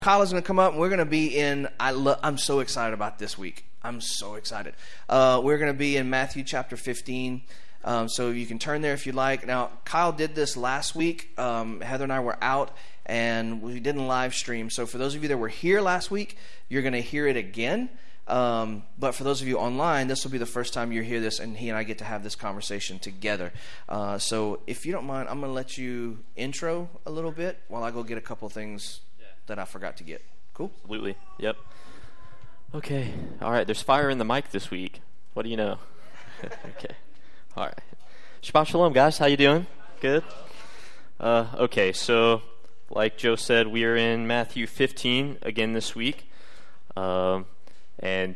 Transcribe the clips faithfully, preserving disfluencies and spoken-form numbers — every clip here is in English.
Kyle is going to come up, and we're going to be in, I lo- I'm so excited about this week. I'm so excited. Uh, we're going to be in Matthew chapter fifteen, um, so you can turn there if you like. Now, Kyle did this last week. Um, Heather and I were out, and we didn't live stream. So for those of you that were here last week, you're going to hear it again. Um, but for those of you online, this will be the first time you hear this, and he and I get to have this conversation together. Uh, so if you don't mind, I'm going to let you intro a little bit while I go get a couple things that I forgot to get. Cool? Absolutely. Yep. Okay. All right. There's fire in the mic this week. What do you know? Okay. All right. Shabbat shalom, guys. How you doing? Good? Uh, okay. So, like Joe said, we are in Matthew fifteen again this week. Um, and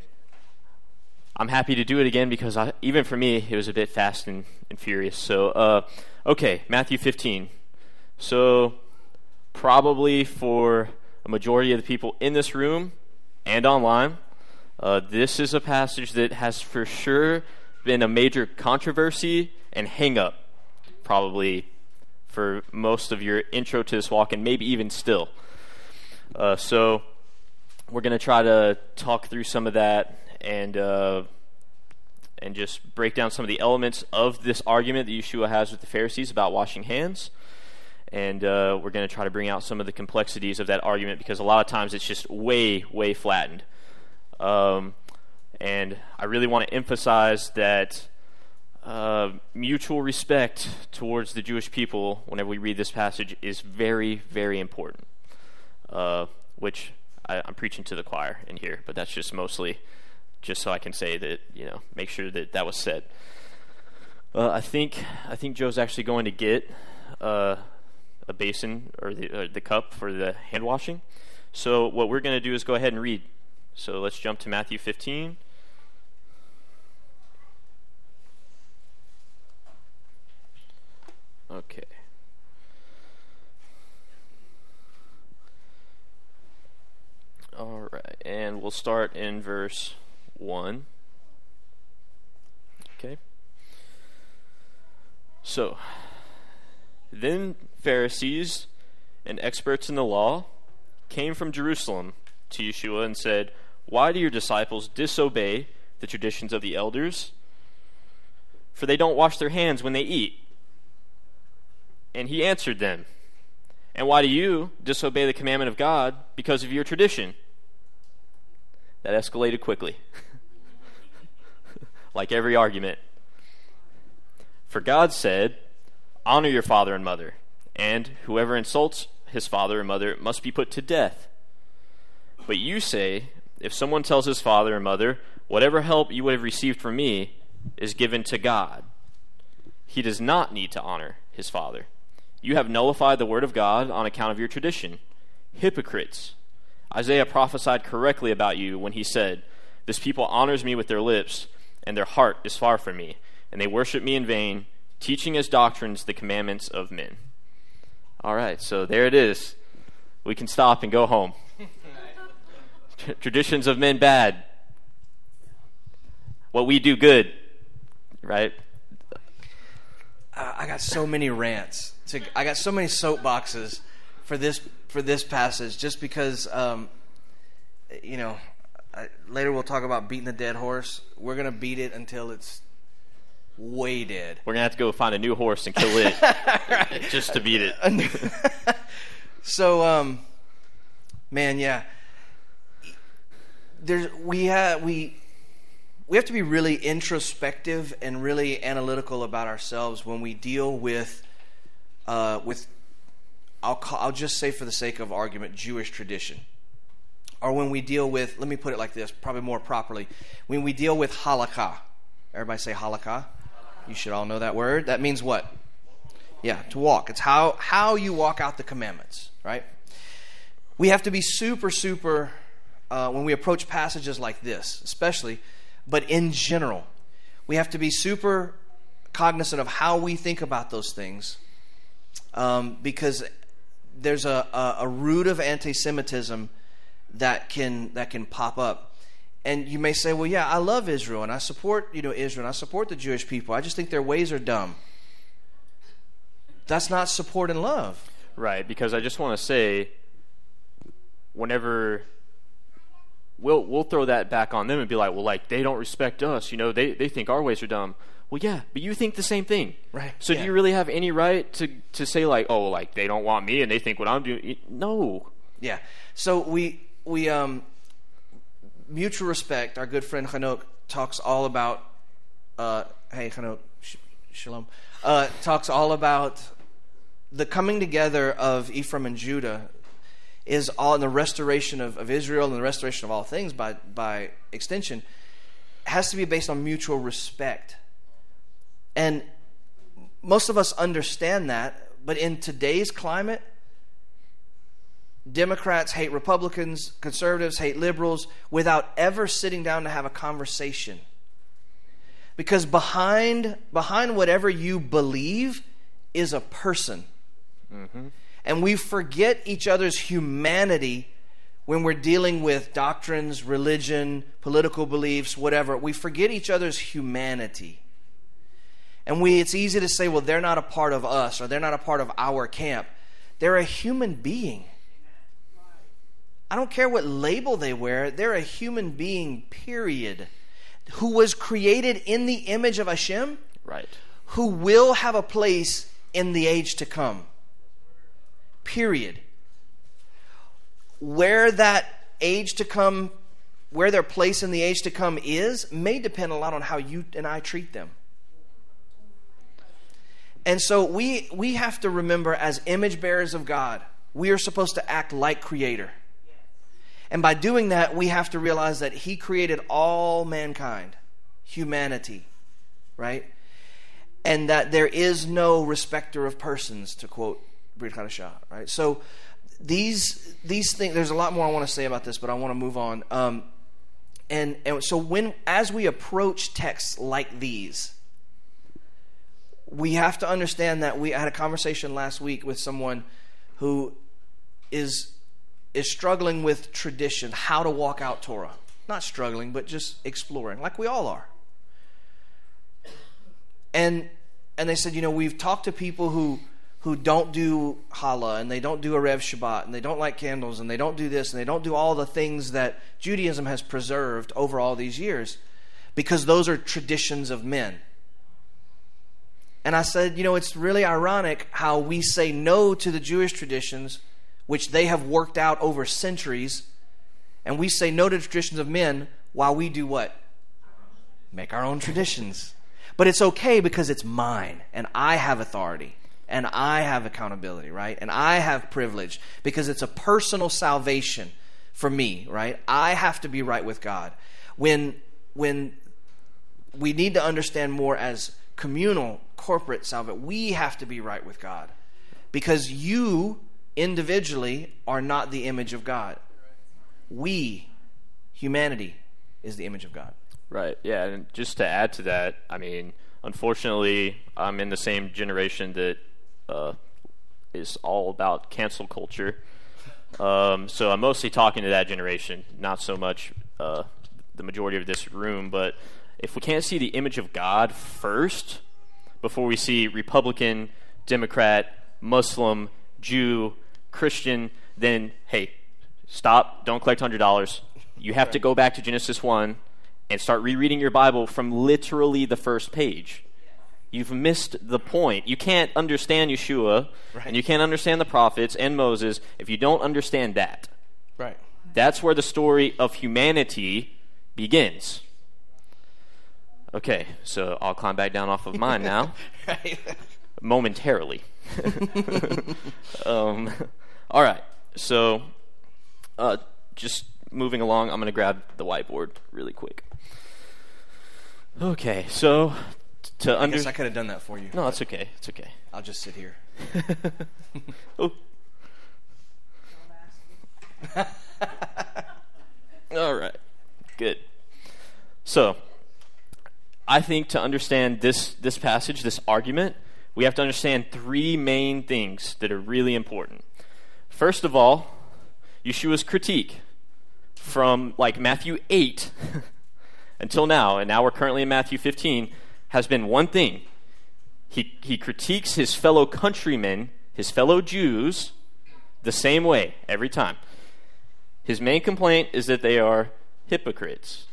I'm happy to do it again because I, even for me, it was a bit fast and, and furious. So, uh, okay. Matthew fifteen. So, probably for a majority of the people in this room and online, uh, this is a passage that has for sure been a major controversy and hang-up, probably for most of your intro to this walk, and maybe even still. Uh, so we're going to try to talk through some of that and uh, and just break down some of the elements of this argument that Yeshua has with the Pharisees about washing hands. And uh, we're going to try to bring out some of the complexities of that argument because a lot of times it's just way, way flattened. Um, and I really want to emphasize that uh, mutual respect towards the Jewish people whenever we read this passage is very, very important, uh, which I, I'm preaching to the choir in here, but that's just mostly just so I can say that, you know, make sure that that was said. Uh, I think I think Joe's actually going to get Uh, a basin or the, or the cup for the hand washing. So what we're going to do is go ahead and read. So let's jump to Matthew fifteen. Okay. All right, and we'll start in verse one. Okay. So, then Pharisees and experts in the law came from Jerusalem to Yeshua and said, "Why do your disciples disobey the traditions of the elders? For they don't wash their hands when they eat." And he answered them, "And why do you disobey the commandment of God because of your tradition?" That escalated quickly, like every argument. For God said, "Honor your father and mother, and whoever insults his father or mother must be put to death." But you say, if someone tells his father or mother, "Whatever help you would have received from me is given to God," he does not need to honor his father. You have nullified the word of God on account of your tradition. Hypocrites! Isaiah prophesied correctly about you when he said, "This people honors me with their lips, and their heart is far from me, and they worship me in vain, teaching as doctrines the commandments of men." All right, so there it is. We can stop and go home. Traditions of men bad. What we do good, right? Uh, I got so many rants. To, I got so many soapboxes for this for this passage, just because, um, you know, I, later we'll talk about beating the dead horse. We're gonna beat it until it's way dead. We're going to have to go find a new horse and kill it right. just to beat it. So, um, man, yeah. There's, we, have, we, we have to be really introspective and really analytical about ourselves when we deal with, uh, with I'll, call, I'll just say for the sake of argument, Jewish tradition. Or when we deal with, let me put it like this, probably more properly, when we deal with halakha. Everybody say halakha. You should all know that word. That means what? Yeah, to walk. It's how how you walk out the commandments, right? We have to be super, super, uh, when we approach passages like this, especially, but in general, we have to be super cognizant of how we think about those things, um, because there's a, a, a root of anti-Semitism that can that can pop up. And you may say, well, yeah, I love Israel, and I support, you know, Israel, and I support the Jewish people. I just think their ways are dumb. That's not support and love. Right, because I just want to say, whenever we'll we'll throw that back on them and be like, well, like they don't respect us, you know, they they think our ways are dumb. Well, yeah, but you think the same thing, right? So yeah. do you really have any right to to say like, oh, like they don't want me and they think what I'm doing? No. Yeah. So we we um mutual respect. Our good friend Hanok talks all about. Uh, hey, Hanok, sh- shalom. Uh, talks all about the coming together of Ephraim and Judah is all in the restoration of, of Israel and the restoration of all things by by extension has to be based on mutual respect. And most of us understand that, but in today's climate, Democrats hate Republicans, conservatives hate liberals without ever sitting down to have a conversation. Because behind behind whatever you believe is a person. Mm-hmm. And we forget each other's humanity when we're dealing with doctrines, religion, political beliefs, whatever. We forget each other's humanity. And we it's easy to say, well, they're not a part of us or they're not a part of our camp. They're a human being. I don't care what label they wear. They're a human being, period. Who was created in the image of Hashem. Right. Who will have a place in the age to come. Period. Where that age to come, where their place in the age to come is, may depend a lot on how you and I treat them. And so we we have to remember, as image bearers of God, we are supposed to act like Creator. And by doing that, we have to realize that He created all mankind, humanity, right? And that there is no respecter of persons, to quote Brit Hadashah, right? So these these things, there's a lot more I want to say about this, but I want to move on. Um, and and so when as we approach texts like these, we have to understand that we I had a conversation last week with someone who is is struggling with tradition, how to walk out Torah. Not struggling, but just exploring, like we all are. And and they said, you know, we've talked to people who who don't do challah, and they don't do Erev Shabbat, and they don't light candles, and they don't do this, and they don't do all the things that Judaism has preserved over all these years, because those are traditions of men. And I said, you know, it's really ironic how we say no to the Jewish traditions, which they have worked out over centuries, and we say no to the traditions of men while we do what? Make our own traditions. But it's okay because it's mine, and I have authority, and I have accountability, right? And I have privilege because it's a personal salvation for me, right? I have to be right with God. When, when we need to understand more as communal, corporate salvation, we have to be right with God because you individually are not the image of God. We, humanity, is the image of God. Right, yeah, and just to add to that, I mean, unfortunately, I'm in the same generation that uh, is all about cancel culture. Um, so I'm mostly talking to that generation, not so much uh, the majority of this room. But if we can't see the image of God first, before we see Republican, Democrat, Muslim, Jew, Christian, then, hey, stop, don't collect one hundred dollars. You have right. to go back to Genesis one and start rereading your Bible from literally the first page. You've missed the point. You can't understand Yeshua, right. and you can't understand the prophets and Moses if you don't understand that. Right. That's where the story of humanity begins. Okay, so I'll climb back down off of mine now. Right. Momentarily. um, all right, so uh, just moving along, I'm going to grab the whiteboard really quick. Okay, so t- to I under- guess I could have done that for you. No, it's okay. It's okay. I'll just sit here. Oh. All right, good. So, I think to understand this this passage, this argument, we have to understand three main things that are really important. First of all, Yeshua's critique from like Matthew eight until now, and now we're currently in Matthew fifteen, has been one thing. He he critiques his fellow countrymen, his fellow Jews, the same way every time. His main complaint is that they are hypocrites.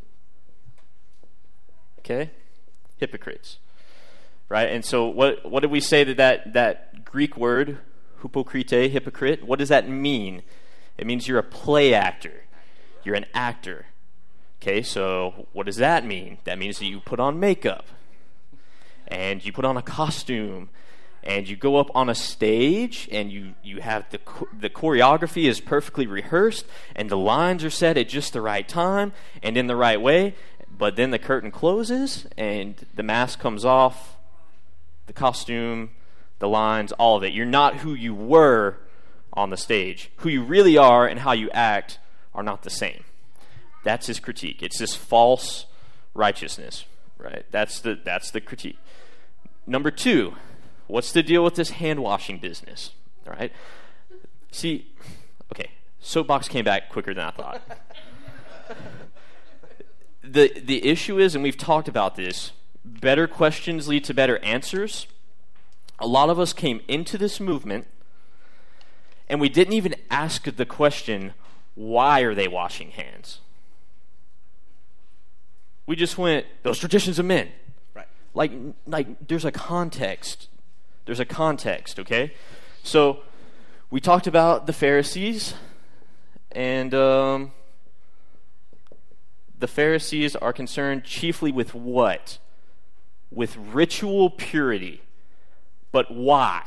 Okay? Hypocrites. Right? And so what what did we say that that, that Greek word, hypocrite, hypocrite, what does that mean? It means you're a play actor. You're an actor. Okay, so what does that mean? That means that you put on makeup, and you put on a costume, and you go up on a stage, and you, you have the the choreography is perfectly rehearsed, and the lines are set at just the right time and in the right way, but then the curtain closes, and the mask comes off, the costume, the lines, all of it. You're not who you were on the stage. Who you really are and how you act are not the same. That's his critique. It's this false righteousness, right? That's the that's the critique. Number two, what's the deal with this hand-washing business? All right. See, okay, soapbox came back quicker than I thought. the The issue is, and we've talked about this, better questions lead to better answers. A lot of us came into this movement, and we didn't even ask the question, why are they washing hands? We just went, those traditions of men. Right. Like, like there's a context. There's a context, okay? So we talked about the Pharisees, and um, the Pharisees are concerned chiefly with what? With ritual purity. But why?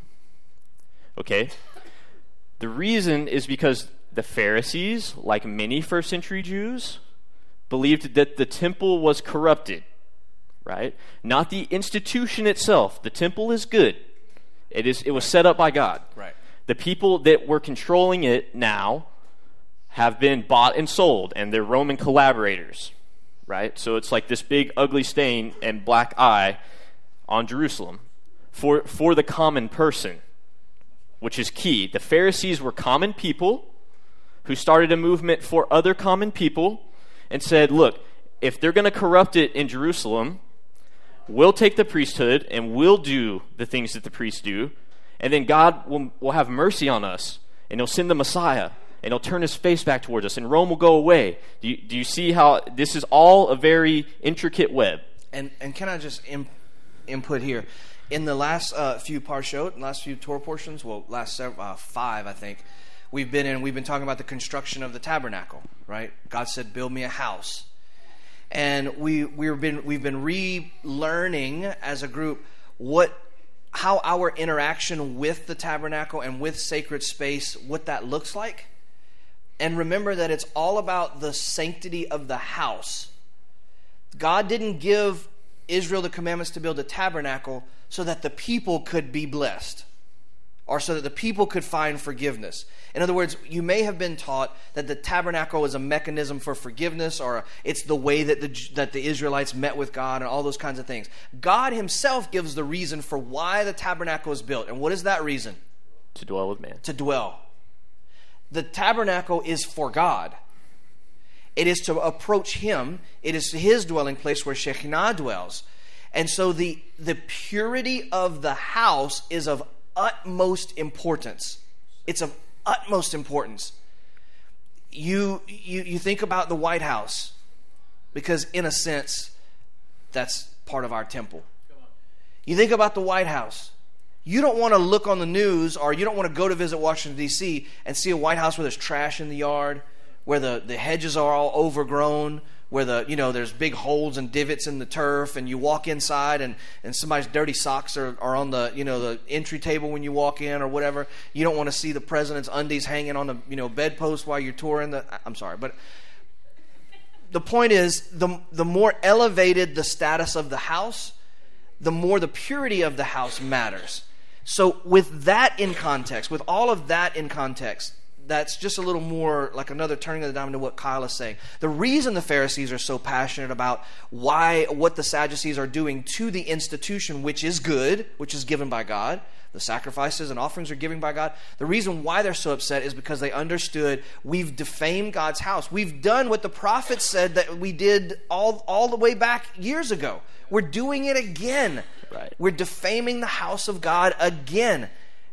Okay? The reason is because the Pharisees, like many first century Jews, believed that the temple was corrupted, right? Not the institution itself. The temple is good. It is. It was set up by God. Right. The people that were controlling it now have been bought and sold, and they're Roman collaborators, right? So it's like this big ugly stain and black eye on Jerusalem for for the common person, which is key. The Pharisees were common people who started a movement for other common people and said, look, if they're going to corrupt it in Jerusalem, we'll take the priesthood and we'll do the things that the priests do, and then God will, will have mercy on us, and he'll send the Messiah, and he'll turn his face back towards us, and Rome will go away. Do you, do you see how this is all a very intricate web? And and can I just imp- input here? In the last uh, few parshot, last few Torah portions, well, last several, uh, five, I think, we've been in. We've been talking about the construction of the tabernacle, right? God said, "Build me a house," and we we've been we've been relearning as a group what how our interaction with the tabernacle and with sacred space, what that looks like. And remember that it's all about the sanctity of the house. God didn't give Israel the commandments to build a tabernacle so that the people could be blessed, or so that the people could find forgiveness. In other words, you may have been taught that the tabernacle is a mechanism for forgiveness, or it's the way that the that the Israelites met with God and all those kinds of things. God himself gives the reason for why the tabernacle is built. And what is that reason? To dwell with man. To dwell. The tabernacle is for God. It is to approach him. It is his dwelling place where Shekinah dwells. And so the, the purity of the house is of utmost importance. It's of utmost importance. You, you, you think about the White House, because in a sense, that's part of our temple. You think about the White House. You don't want to look on the news, or you don't want to go to visit Washington, D C and see a White House where there's trash in the yard, where the, the hedges are all overgrown, where the you know there's big holes and divots in the turf, and you walk inside and, and somebody's dirty socks are, are on the you know the entry table when you walk in or whatever. You don't want to see the president's undies hanging on the you know bedpost while you're touring the I'm sorry, but the point is the the more elevated the status of the house, the more the purity of the house matters. So with that in context, with all of that in context, that's just a little more like another turning of the diamond to what Kyle is saying. The reason the Pharisees are so passionate about why what the Sadducees are doing to the institution, which is good, which is given by God, the sacrifices and offerings are given by God. The reason why they're so upset is because they understood we've defamed God's house. We've done what the prophets said that we did all, all the way back years ago. We're doing it again. Right. We're defaming the house of God again.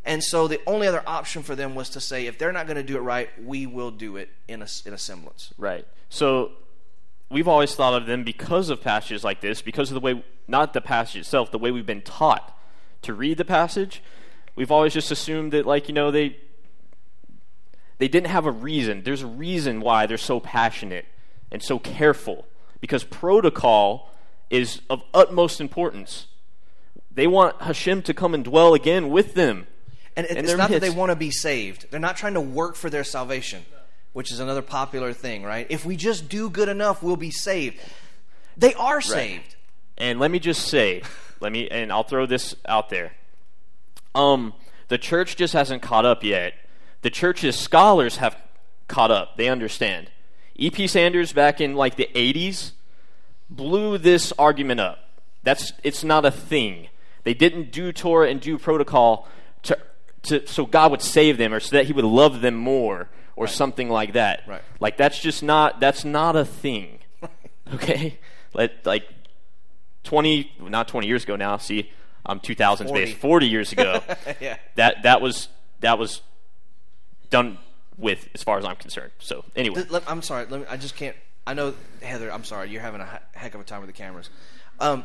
And so the only other option for them was to say, if they're not going to do it right, we will do it in a, in a semblance. Right. So we've always thought of them because of passages like this, because of the way, not the passage itself, the way we've been taught to read the passage. We've always just assumed that, like, you know, they they didn't have a reason. There's a reason why they're so passionate and so careful, because protocol is of utmost importance. They want Hashem to come and dwell again with them. And it's not midst. That they want to be saved. They're not trying to work for their salvation, which is another popular thing, right? If we just do good enough, we'll be saved. They are right. saved. And let me just say, let me, and I'll throw this out there. Um, the church just hasn't caught up yet. The church's scholars have caught up. They understand. E P Sanders back in like the eighties blew this argument up. That's it's not a thing. They didn't do Torah and do protocol to to so God would save them or so that he would love them more or right. something like that. Right. Like that's just not that's not a thing. Okay? Like like twenty not twenty years ago now, see, I'm two thousands based. forty years ago. yeah. That that was that was done with as far as I'm concerned. So, anyway. I'm sorry. Let me, I just can't I know, Heather, I'm sorry. You're having a heck of a time with the cameras. Um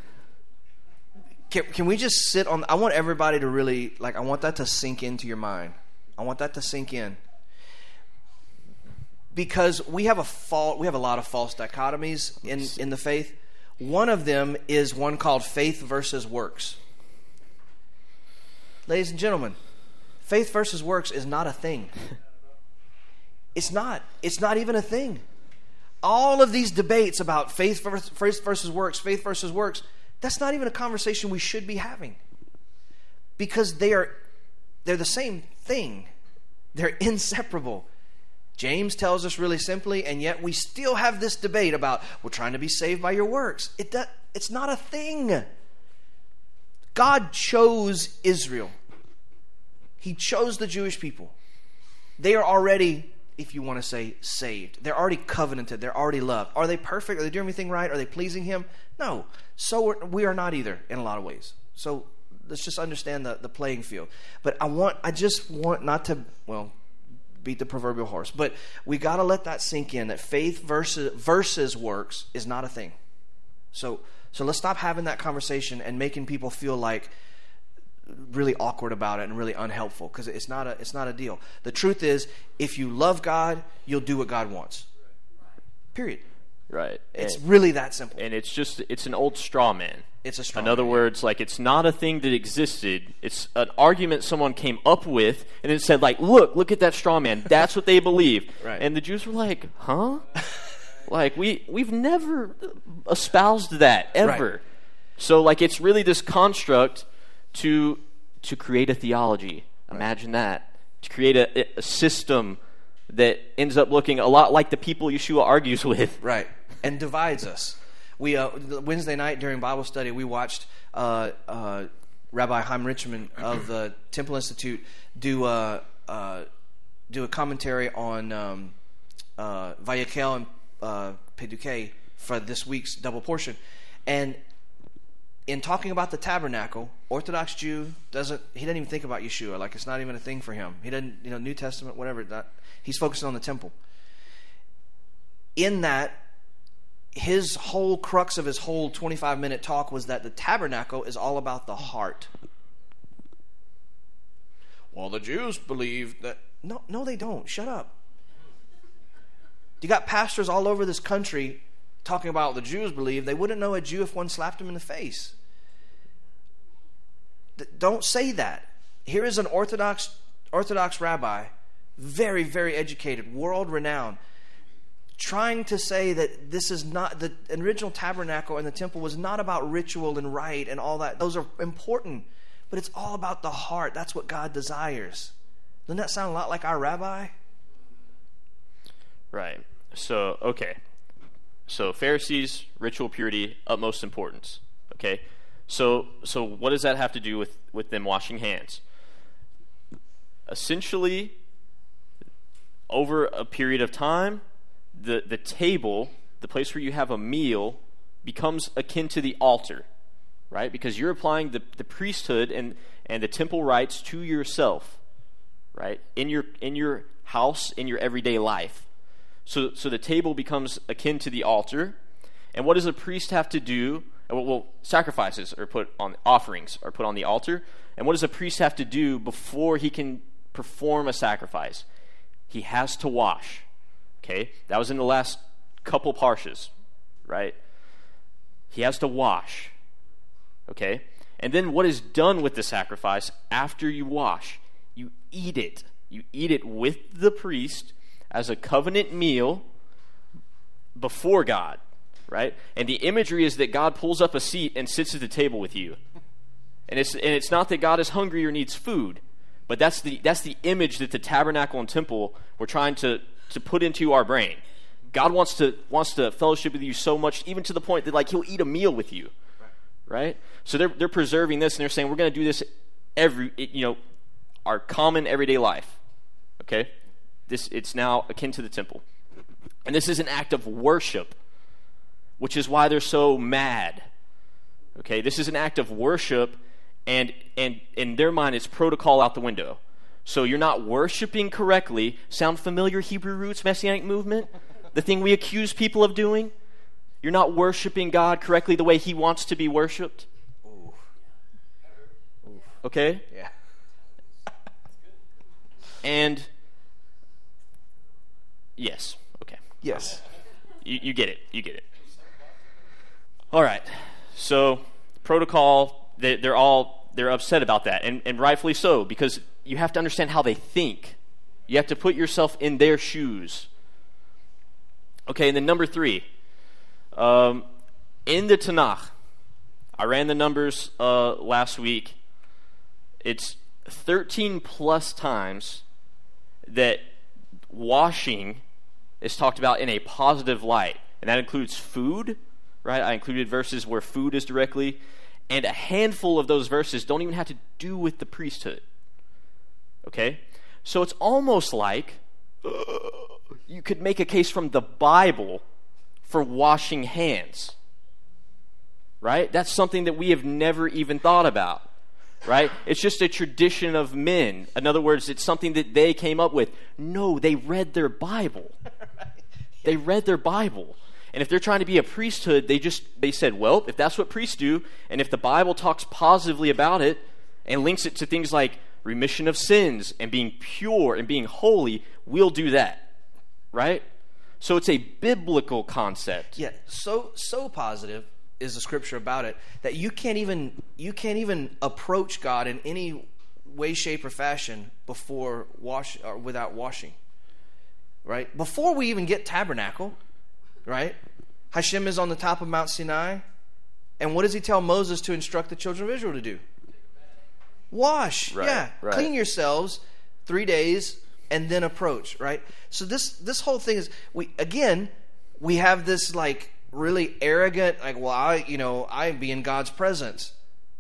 Can, can we just sit on... I want everybody to really... Like, I want that to sink into your mind. I want that to sink in. Because we have a fault, we have a lot of false dichotomies in, in the faith. One of them is one called faith versus works. Ladies and gentlemen, faith versus works is not a thing. It's not. It's not even a thing. All of these debates about faith versus works, faith versus works... That's not even a conversation we should be having, because they are they're the same thing. They're inseparable. James tells us really simply, and yet we still have this debate about we're trying to be saved by your works. It does, it's not a thing. God chose Israel. He chose the Jewish people. They are already, if you want to say, saved. They're already covenanted. They're already loved. Are they perfect? Are they doing everything right? Are they pleasing Him? No. So we're, we are not either in a lot of ways. So let's just understand the, the playing field. But I want, I just want not to, well, beat the proverbial horse. But we got to let that sink in, that faith versus, versus works is not a thing. So, so let's stop having that conversation and making people feel like really awkward about it and really unhelpful, because it's not a it's not a deal. The truth is, if you love God, you'll do what God wants. Period. Right. It's and, really that simple. And it's just it's an old straw man. It's a straw man. In other man. words, like, it's not a thing that existed. It's an argument someone came up with and then said, like, look, look at that straw man. That's what they believe. Right. And the Jews were like, huh? Like, we we've never espoused that ever. Right. So, like, it's really this construct to to create a theology. Imagine right. that. To create a, a system that ends up looking a lot like the people Yeshua argues with. Right. And divides us. We uh, Wednesday night during Bible study, we watched uh, uh, Rabbi Chaim Richman of the Temple Institute do a, uh, do a commentary on um, uh, Vayekel and uh, Peduke for this week's double portion. And in talking about the tabernacle, Orthodox Jew doesn't, he doesn't even think about Yeshua. Like, it's not even a thing for him. He doesn't, you know, New Testament, whatever. Not, he's focusing on the temple. In that, his whole crux of his whole twenty-five minute talk was that the tabernacle is all about the heart. Well, the Jews believe that. No, no, they don't. Shut up. You got pastors all over this country talking about what the Jews believe. They wouldn't know a Jew if one slapped him in the face. Don't say that. Here is an Orthodox Orthodox rabbi, very, very educated, world-renowned, trying to say that this is not, the original tabernacle and the temple was not about ritual and rite and all that. Those are important, but it's all about the heart. That's what God desires. Doesn't that sound a lot like our rabbi? Right. So, okay. So, Pharisees, ritual purity, utmost importance. Okay? So, so what does that have to do with, with them washing hands? Essentially, over a period of time, the, the table, the place where you have a meal, becomes akin to the altar, right? Because you're applying the, the priesthood and, and the temple rites to yourself, right? In your in your house, in your everyday life. So so the table becomes akin to the altar. And what does a priest have to do? Well, well, sacrifices are put on, offerings are put on the altar. And what does a priest have to do before he can perform a sacrifice? He has to wash. Okay? That was in the last couple parshas, right? He has to wash. Okay? And then what is done with the sacrifice after you wash? You eat it. You eat it with the priest as a covenant meal before God, right? And the imagery is that God pulls up a seat and sits at the table with you. And it's and it's not that God is hungry or needs food, but that's the that's the image that the tabernacle and temple were trying to, to put into our brain. God wants to wants to fellowship with you so much, even to the point that like he'll eat a meal with you, right? So they're they're preserving this, and they're saying we're going to do this every you know our common everyday life. Okay, this it's now akin to the temple, and this is an act of worship, which is why they're so mad. Okay, this is an act of worship, and and in their mind, it's protocol out the window. So you're not worshiping correctly. Sound familiar? Hebrew roots, Messianic movement, the thing we accuse people of doing. You're not worshiping God correctly the way He wants to be worshipped. Ooh. Okay. Yeah. And yes, okay. Yes. You, you get it. You get it. All right. So protocol, they, they're all they're upset about that, and, and rightfully so, because you have to understand how they think. You have to put yourself in their shoes. Okay, and then number three, um, in the Tanakh, I ran the numbers uh, last week. It's thirteen plus times that washing is talked about in a positive light, and that includes food, right? I included verses where food is directly, and a handful of those verses don't even have to do with the priesthood. Okay? So it's almost like uh, you could make a case from the Bible for washing hands. Right? That's something that we have never even thought about. Right? It's just a tradition of men. In other words, it's something that they came up with. No, they read their Bible. They read their Bible. And if they're trying to be a priesthood, they just they said, well, if that's what priests do, and if the Bible talks positively about it and links it to things like remission of sins and being pure and being holy, we'll do that. Right? So it's a biblical concept. Yeah, so so positive is the scripture about it that you can't even you can't even approach God in any way, shape, or fashion before wash or without washing. Right? Before we even get tabernacle, right? Hashem is on the top of Mount Sinai, and what does He tell Moses to instruct the children of Israel to do? Wash. Right, yeah. right. Clean yourselves three days and then approach, right? So this this whole thing is we again we have this like really arrogant, like, well, I, you know, I be in God's presence.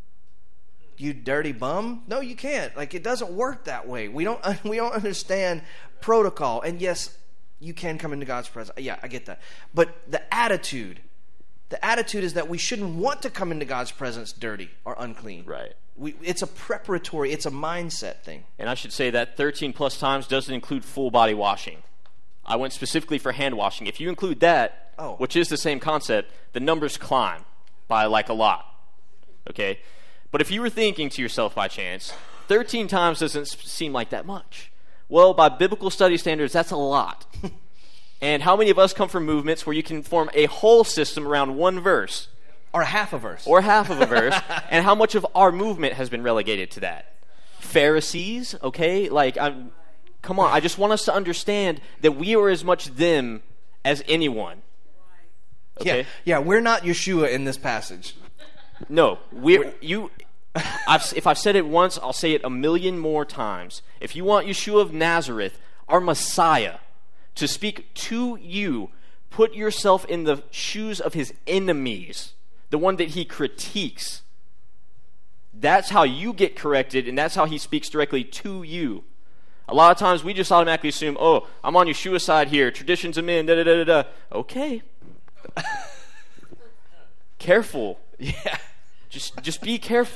You dirty bum? No, you can't. Like, it doesn't work that way. We don't, we don't understand protocol. And yes, you can come into God's presence. Yeah, I get that. But the attitude, the attitude is that we shouldn't want to come into God's presence dirty or unclean. Right. We, it's a preparatory, it's a mindset thing. And I should say that thirteen plus times doesn't include full body washing. I went specifically for hand washing. If you include that, oh. which is the same concept, the numbers climb by like a lot. Okay? But if you were thinking to yourself by chance, thirteen times doesn't seem like that much. Well, by biblical study standards, that's a lot. And how many of us come from movements where you can form a whole system around one verse? Or half a verse. Or half of a verse. And how much of our movement has been relegated to that? Pharisees, okay? Like, I'm... Come on, I just want us to understand that we are as much them as anyone. Okay? Yeah, yeah, we're not Yeshua in this passage. No, we're, you. I've, if I've said it once, I'll say it a million more times. If you want Yeshua of Nazareth, our Messiah, to speak to you, put yourself in the shoes of His enemies, the one that He critiques. That's how you get corrected, and that's how He speaks directly to you. A lot of times we just automatically assume, oh, I'm on Yeshua's side here, traditions of men, da da da da da. Okay. Careful. Yeah. Just just be careful.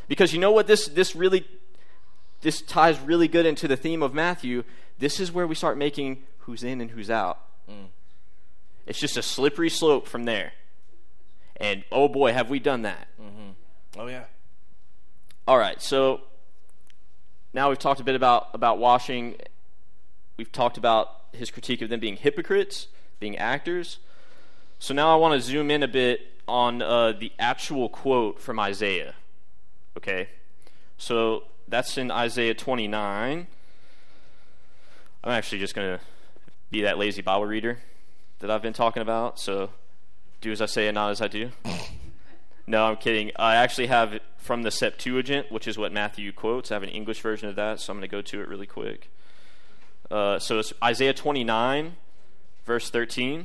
Because you know what this this really this ties really good into the theme of Matthew. This is where we start making who's in and who's out. Mm. It's just a slippery slope from there. And oh boy, have we done that. Mm-hmm. Oh yeah. All right, so now we've talked a bit about, about washing. We've talked about his critique of them being hypocrites, being actors. So now I want to zoom in a bit on uh, the actual quote from Isaiah. Okay? So that's in Isaiah twenty-nine. I'm actually just going to be that lazy Bible reader that I've been talking about. So do as I say and not as I do. No, I'm kidding. I actually have it from the Septuagint, which is what Matthew quotes. I have an English version of that, so I'm going to go to it really quick. Uh, so it's Isaiah twenty-nine, verse thirteen.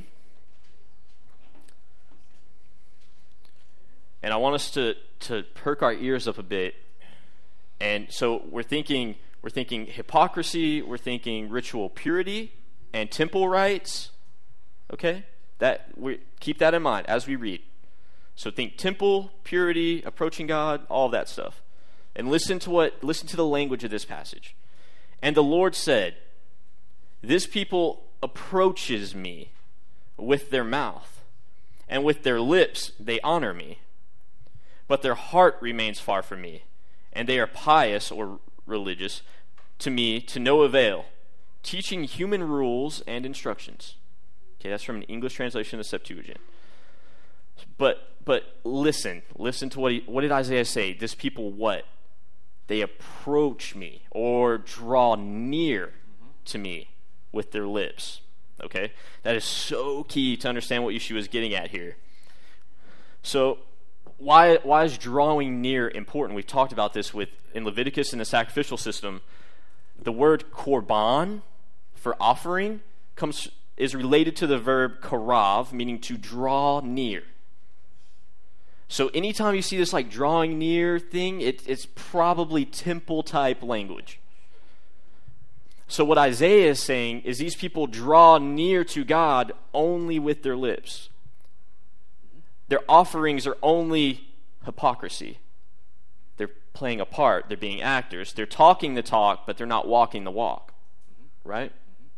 And I want us to, to perk our ears up a bit. And so we're thinking we're thinking hypocrisy, we're thinking ritual purity and temple rites. Okay? That we keep that in mind as we read. So think temple, purity, approaching God, all of that stuff. And listen to what listen to the language of this passage. And the Lord said, "This people approaches me with their mouth, and with their lips they honor me. But their heart remains far from me, and they are pious or religious to me to no avail, teaching human rules and instructions." Okay, that's from an English translation of the Septuagint. But but listen, listen to what he, what did Isaiah say? This people what? They approach me or draw near mm-hmm. to me with their lips. Okay? That is so key to understand what Yeshua is getting at here. So why why is drawing near important? We've talked about this with in Leviticus in the sacrificial system. The word korban for offering comes is related to the verb karav, meaning to draw near. So anytime you see this like drawing near thing, it, it's probably temple type language. So what Isaiah is saying is these people draw near to God only with their lips. Their offerings are only hypocrisy. They're playing a part. They're being actors. They're talking the talk, but they're not walking the walk. Right?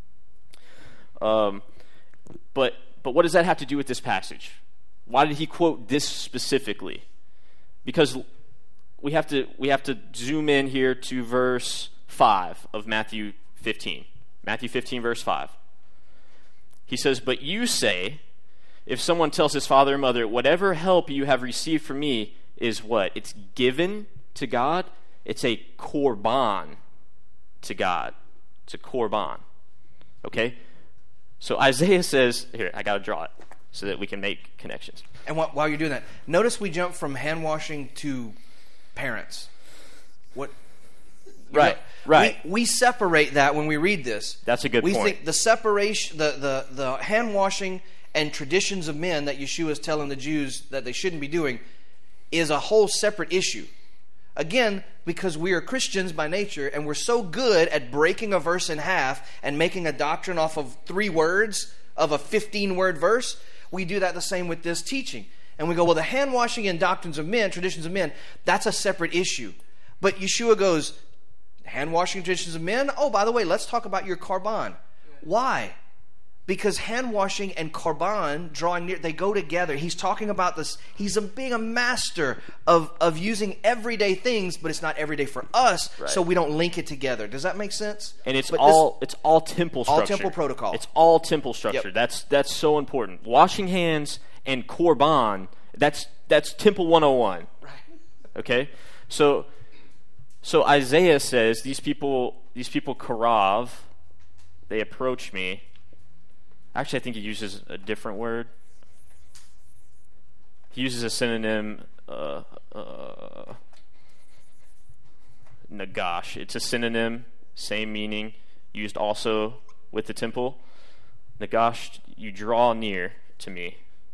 Um, but but what does that have to do with this passage? Why did he quote this specifically? Because we have to we have to zoom in here to verse five of Matthew fifteen. Matthew fifteen, verse five. He says, "But you say, if someone tells his father or mother, whatever help you have received from me is what? It's given to God. It's a korban to God. It's a korban." Okay? So Isaiah says, here, I got to draw it so that we can make connections. And wh- while you're doing that, notice we jump from hand washing to parents. What? Right, know, right. We, we separate that when we read this. That's a good we point. We think the separation, the, the, the hand washing and traditions of men that Yeshua is telling the Jews that they shouldn't be doing is a whole separate issue. Again, because we are Christians by nature, and we're so good at breaking a verse in half and making a doctrine off of three words of a fifteen-word verse, we do that the same with this teaching. And we go, well, the hand-washing and doctrines of men, traditions of men, that's a separate issue. But Yeshua goes, hand-washing traditions of men? Oh, by the way, let's talk about your korban. Why? Because hand-washing and korban, drawing near, they go together. He's talking about this. He's a, being a master of, of using everyday things, but it's not everyday for us, right. So we don't link it together. Does that make sense? And it's but all this, it's all temple structure. All temple protocol. It's all temple structure. Yep. That's that's so important. Washing hands and korban, that's that's temple one oh one. Right. Okay? So so Isaiah says these people these people karav, they approach me. Actually, I think he uses a different word. He uses a synonym, uh, uh, nagash. It's a synonym, same meaning, used also with the temple. Nagash, you draw near to me.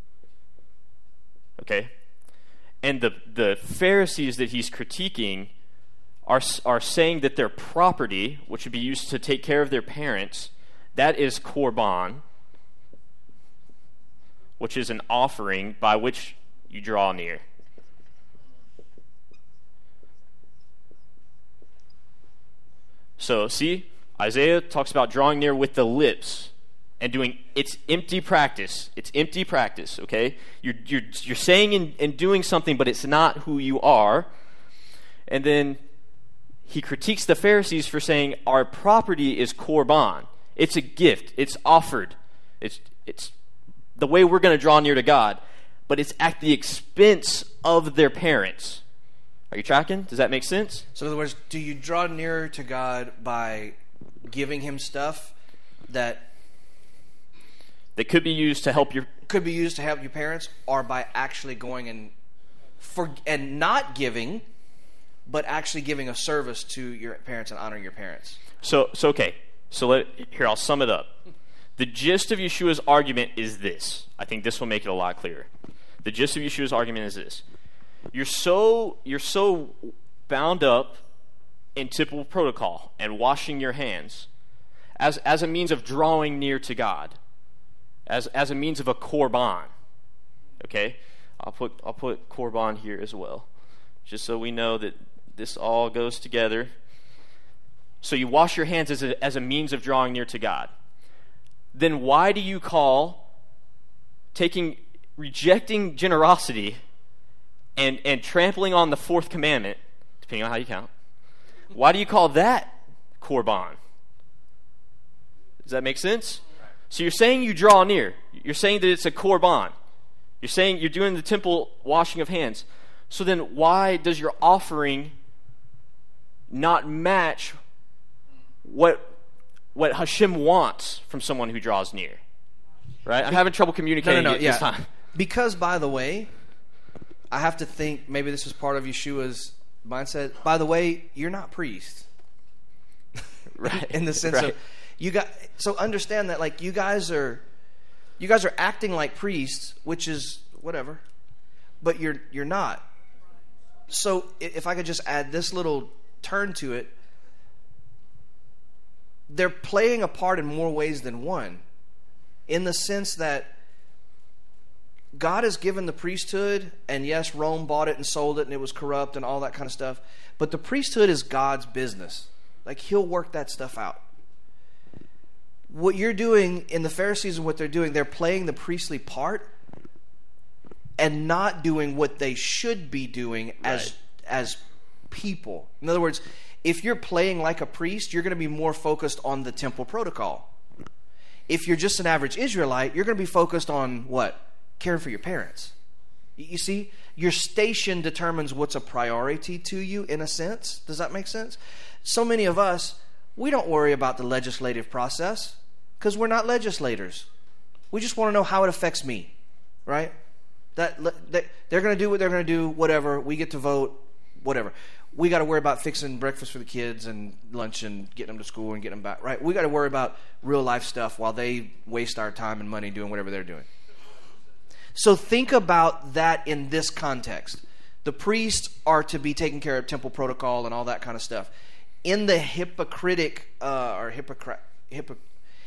Okay? And the, the Pharisees that he's critiquing are, are saying that their property, which would be used to take care of their parents, that is korban, which is an offering by which you draw near. So, see, Isaiah talks about drawing near with the lips and doing, it's empty practice. It's empty practice, okay? You're, you're, you're saying and, and doing something, but it's not who you are. And then he critiques the Pharisees for saying our property is korban. It's a gift. It's offered. It's, it's the way we're going to draw near to God, but it's at the expense of their parents. Are you tracking? Does that make sense? So in other words, do you draw nearer to God by giving him stuff that that could be used to help your could be used to help your parents, or by actually going and for and not giving, but actually giving a service to your parents and honoring your parents? So, so okay. So let, here, I'll sum it up. The gist of Yeshua's argument is this. I think this will make it a lot clearer. The gist of Yeshua's argument is this. You're so you're so bound up in temple protocol and washing your hands as as a means of drawing near to God, as as a means of a korban. Okay, I'll put I'll put korban here as well, just so we know that this all goes together. So you wash your hands as a as a means of drawing near to God. Then why do you call taking rejecting generosity and and trampling on the fourth commandment, depending on how you count, why do you call that korban? Does that make sense? So you're saying you draw near. You're saying that it's a korban. You're saying you're doing the temple washing of hands. So then why does your offering not match what what Hashem wants from someone who draws near? Right? I'm having trouble communicating no, no, no, it yeah. this time. Because, by the way, I have to think maybe this is part of Yeshua's mindset. By the way, you're not priests. Right. In the sense right. of you got so understand that like you guys are you guys are acting like priests, which is whatever, but you're you're not. So if I could just add this little turn to it, they're playing a part in more ways than one, in the sense that God has given the priesthood, and yes, Rome bought it and sold it, and it was corrupt and all that kind of stuff, but the priesthood is God's business. Like, he'll work that stuff out. What you're doing in the Pharisees and what they're doing, they're playing the priestly part and not doing what they should be doing as right. as people. In other words, if you're playing like a priest, you're going to be more focused on the temple protocol. If you're just an average Israelite, you're going to be focused on what? Caring for your parents. You see, your station determines what's a priority to you, in a sense. Does that make sense? So many of us, we don't worry about the legislative process because we're not legislators. We just want to know how it affects me, right? That, that they're going to do what they're going to do, whatever. We get to vote, whatever. We got to worry about fixing breakfast for the kids and lunch and getting them to school and getting them back, right? We got to worry about real life stuff while they waste our time and money doing whatever they're doing. So think about that in this context. The priests are to be taking care of temple protocol and all that kind of stuff. In the hypocritic uh, or hypocr- hypo-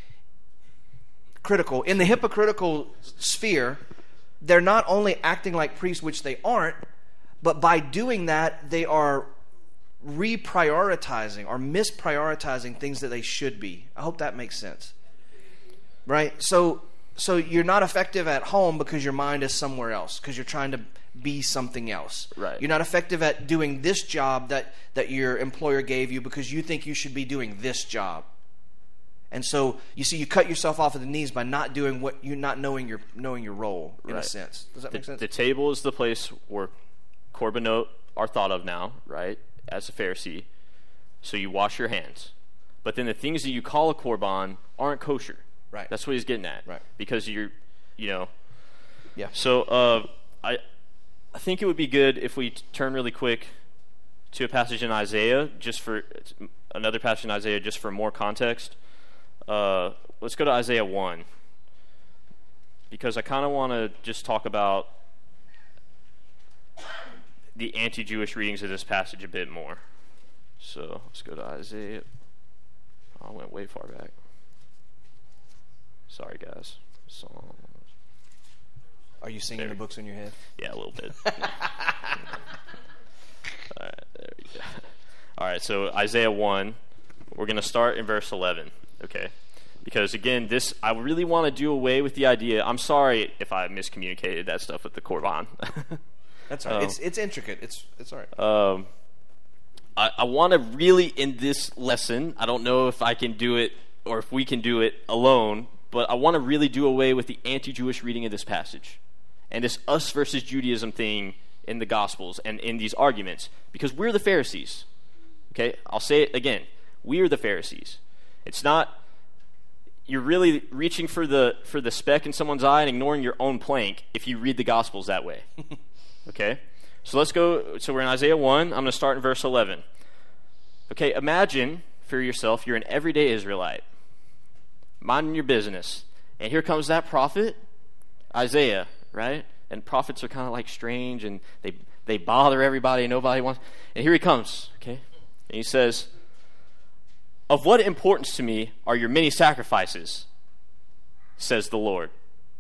critical, in the hypocritical sphere, they're not only acting like priests, which they aren't, but by doing that, they are reprioritizing or misprioritizing things that they should be. I hope that makes sense. Right? So so you're not effective at home because your mind is somewhere else, because you're trying to be something else. Right. You're not effective at doing this job that, that your employer gave you because you think you should be doing this job. And so you see, you cut yourself off at the knees by not doing what you not knowing your knowing your role, in right. a sense. Does that the, make sense? The table is the place where korbanot are thought of now, right? As a Pharisee, so you wash your hands. But then the things that you call a korban aren't kosher. Right. That's what he's getting at. Right. Because you're, you know. Yeah. So uh, I, I think it would be good if we t- turn really quick to a passage in Isaiah, just for another passage in Isaiah, just for more context. Uh, let's go to Isaiah one, because I kind of want to just talk about the anti-Jewish readings of this passage a bit more. So let's go to Isaiah. Oh, I went way far back. Sorry, guys. Psalms. Are you singing There. the books in your head? Yeah, a little bit. All right, there we go. All right, so Isaiah one. we're going to start in verse eleven, okay? Because, again, this I really want to do away with the idea. I'm sorry if I miscommunicated that stuff with the Korban. That's all right. Um, it's, it's intricate. It's, it's all right. Um, I, I want to really, in this lesson, I don't know if I can do it or if we can do it alone, but I want to really do away with the anti-Jewish reading of this passage and this us versus Judaism thing in the Gospels and in these arguments, because we're the Pharisees. Okay, I'll say it again. We are the Pharisees. It's not, you're really reaching for the for the speck in someone's eye and ignoring your own plank if you read the Gospels that way. Okay, so let's go, so we're in Isaiah one. I'm going to start in verse eleven. Okay, imagine for yourself you're an everyday Israelite, minding your business, and here comes that prophet, Isaiah, right? And prophets are kind of like strange, and they they bother everybody, and nobody wants. And here he comes, okay? And he says, "Of what importance to me are your many sacrifices, says the Lord."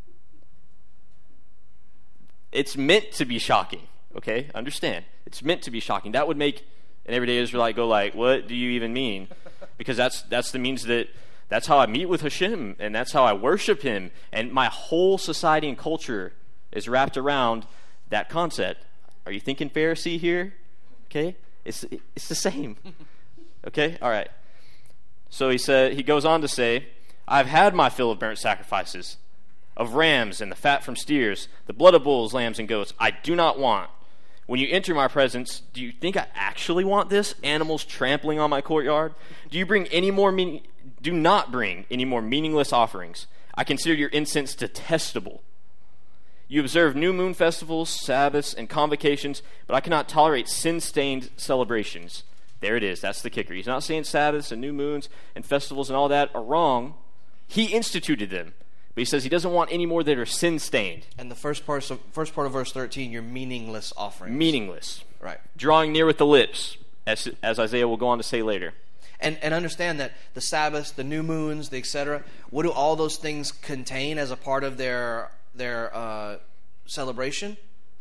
It's meant to be shocking, okay? Understand. It's meant to be shocking. That would make an everyday Israelite go like, what do you even mean? Because that's that's the means that that's how I meet with Hashem, and that's how I worship him, and my whole society and culture is wrapped around that concept. Are you thinking Pharisee here? Okay? It's it's the same. Okay? All right. So he said he goes on to say, "I've had my fill of burnt sacrifices, of rams and the fat from steers, the blood of bulls, lambs, and goats. I do not want. When you enter my presence, do you think I actually want this? Animals trampling on my courtyard? Do you bring any more meaning? Do not bring any more meaningless offerings. I consider your incense detestable. You observe new moon festivals, Sabbaths, and convocations, but I cannot tolerate sin-stained celebrations." There it is. That's the kicker. He's not saying Sabbaths and new moons and festivals and all that are wrong. He instituted them. But he says he doesn't want any more that are sin-stained. And the first part of, first part of verse thirteen, your meaningless offerings. Meaningless. Right. Drawing near with the lips, as, as Isaiah will go on to say later. And and understand that the Sabbaths, the new moons, the et cetera, what do all those things contain as a part of their their uh, celebration?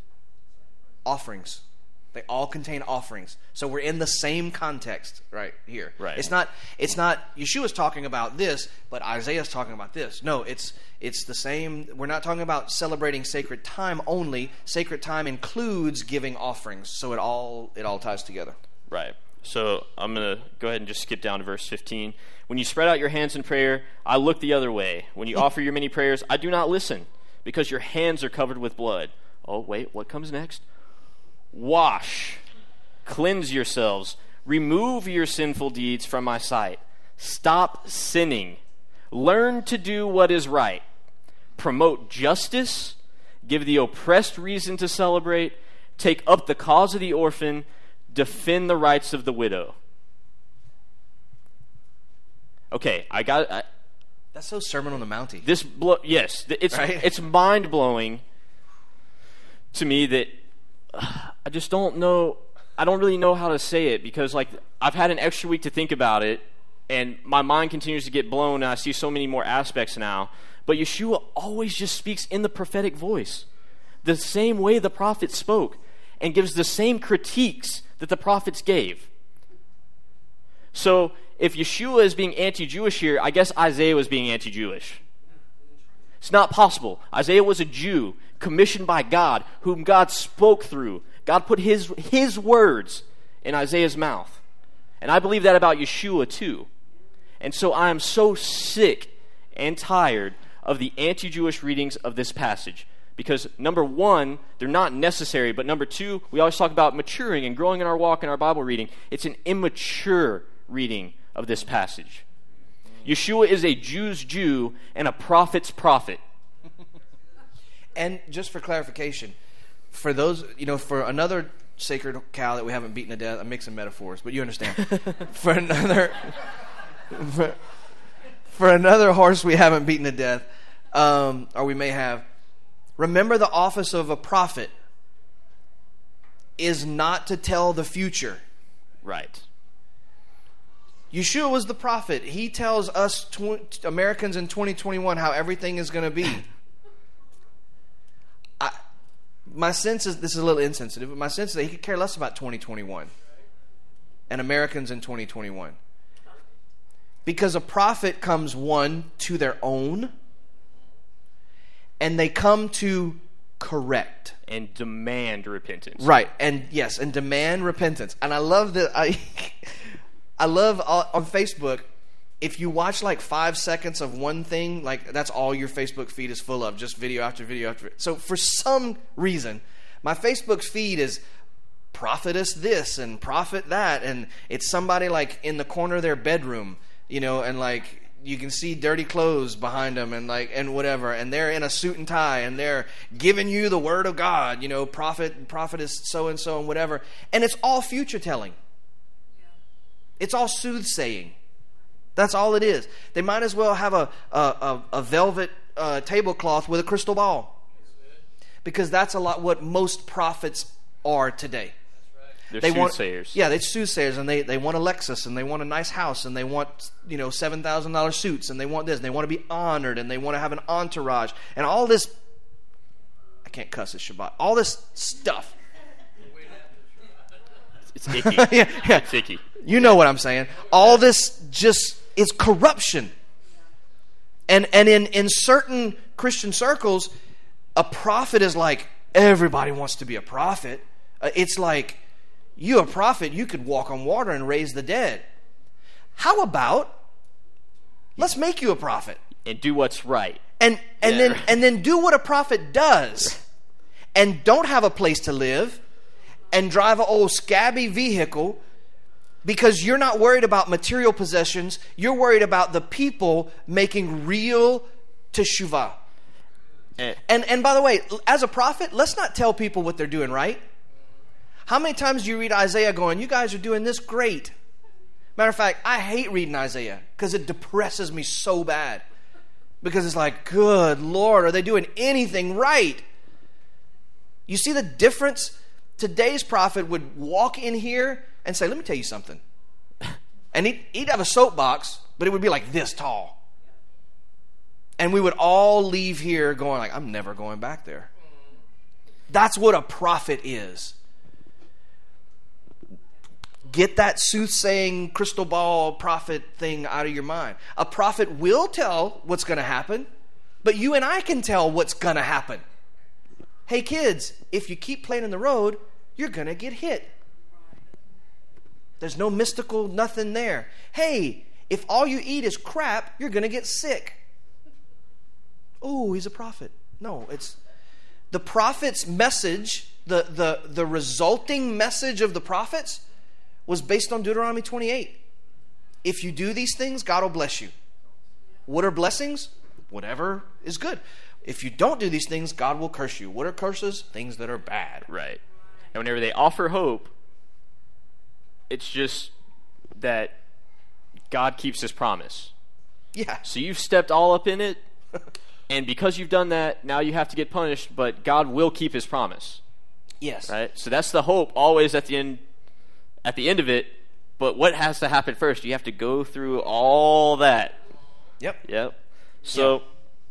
Offerings. They all contain offerings. So we're in the same context right here. Right. It's not it's not Yeshua's talking about this, but Isaiah's talking about this. No, it's it's the same. We're not talking about celebrating sacred time only. Sacred time includes giving offerings. So it all it all ties together. Right. So I'm going to go ahead and just skip down to verse fifteen. "When you spread out your hands in prayer, I look the other way. When you offer your many prayers, I do not listen, because your hands are covered with blood." Oh, wait, what comes next? "Wash, cleanse yourselves, remove your sinful deeds from my sight. Stop sinning. Learn to do what is right. Promote justice, give the oppressed reason to celebrate, take up the cause of the orphan, defend the rights of the widow." Okay, I got I, That's so Sermon on the Mount-y. This blo- yes, it's right? It's mind-blowing to me that uh, I just don't know I don't really know how to say it, because like I've had an extra week to think about it, and my mind continues to get blown, and I see so many more aspects now. But Yeshua always just speaks in the prophetic voice, the same way the prophets spoke, and gives the same critiques that the prophets gave. So if Yeshua is being anti-Jewish here, I guess Isaiah was being anti-Jewish. It's not possible. Isaiah was a Jew commissioned by God, whom God spoke through. God put his his words in Isaiah's mouth. And I believe that about Yeshua too. And so I am so sick and tired of the anti-Jewish readings of this passage. Because number one, they're not necessary. But number two, we always talk about maturing and growing in our walk and our Bible reading. It's an immature reading of this passage. Yeshua is a Jew's Jew and a prophet's prophet. And just for clarification, for those, you know, for another sacred cow that we haven't beaten to death, I'm mixing metaphors, but you understand. for another, for, for another horse we haven't beaten to death, um, or we may have, remember the office of a prophet is not to tell the future. Right. Yeshua was the prophet. He tells us tw- Americans in twenty twenty-one how everything is going to be. I, my sense is, this is a little insensitive, but my sense is that he could care less about twenty twenty-one and Americans in twenty twenty-one. Because a prophet comes, one, to their own, and they come to correct. And demand repentance. Right, and yes, and demand repentance. And I love that, I, I love uh, on Facebook, if you watch like five seconds of one thing, like that's all your Facebook feed is full of, just video after video after video. So for some reason, my Facebook feed is prophetess this and prophet that, and it's somebody like in the corner of their bedroom, you know, and like you can see dirty clothes behind them and like and whatever, and they're in a suit and tie and they're giving you the word of God, you know, prophet, prophetess so and so and whatever, and it's all future telling. It's all soothsaying. That's all it is. They might as well have a a, a, a velvet uh, tablecloth with a crystal ball, because that's a lot what most prophets are today. They're they soothsayers. Want, yeah, they're soothsayers, and they, they want a Lexus, and they want a nice house, and they want, you know, seven thousand dollars suits, and they want this, and they want to be honored, and they want to have an entourage, and all this. I can't cuss at Shabbat. All this stuff. It's icky. yeah, yeah. It's icky. You know what I'm saying. All this just is corruption. And and in, in certain Christian circles, a prophet is like, everybody wants to be a prophet. Uh, it's like, you a prophet, you could walk on water and raise the dead. How about, let's make you a prophet. And do what's right. And and Yeah. then and then do what a prophet does. And don't have a place to live. And drive an old scabby vehicle, because you're not worried about material possessions. You're worried about the people making real teshuvah. And, And and by the way, as a prophet, let's not tell people what they're doing right. How many times do you read Isaiah going, you guys are doing this great? Matter of fact, I hate reading Isaiah because it depresses me so bad. Because it's like, good Lord, are they doing anything right? You see the difference? Today's prophet would walk in here and say, let me tell you something. And he'd, he'd have a soapbox, but it would be like this tall. And we would all leave here going like, I'm never going back there. That's what a prophet is. Get that soothsaying crystal ball prophet thing out of your mind. A prophet will tell what's going to happen, but you and I can tell what's going to happen. Hey kids, if you keep playing in the road, you're going to get hit. There's no mystical nothing there. Hey, if all you eat is crap, you're going to get sick. Oh, he's a prophet. No, it's the prophet's message, the, the, the resulting message of the prophets was based on Deuteronomy twenty-eight. If you do these things, God will bless you. What are blessings? Whatever is good. If you don't do these things, God will curse you. What are curses? Things that are bad. right. And whenever they offer hope, it's just that God keeps his promise. Yeah. So you've stepped all up in it, and because you've done that, now you have to get punished, but God will keep his promise. Yes. Right? So that's the hope always at the end at the end of it. But what has to happen first? You have to go through all that. Yep. Yep. So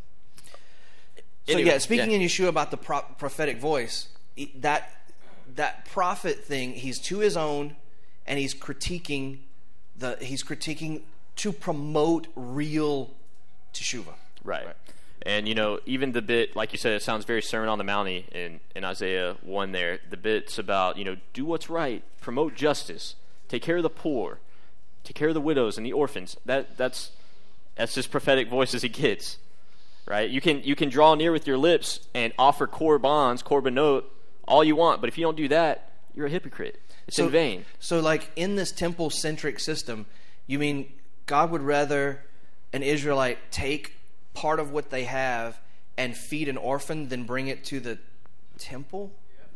So anyway, yeah, speaking yeah. in Yeshua about the pro- prophetic voice, that that prophet thing, he's to his own, and he's critiquing the he's critiquing to promote real teshuvah. Right. Right. And, you know, even the bit, like you said, it sounds very Sermon on the Mount-y in, in Isaiah one there. The bit's about, you know, do what's right, promote justice, take care of the poor, take care of the widows and the orphans. That That's that's as prophetic voice as it gets, right? You can you can draw near with your lips and offer korbans, korbanot, all you want, but if you don't do that, you're a hypocrite. It's So- in vain. So, like, in this temple-centric system, you mean God would rather an Israelite take part of what they have and feed an orphan than bring it to the temple?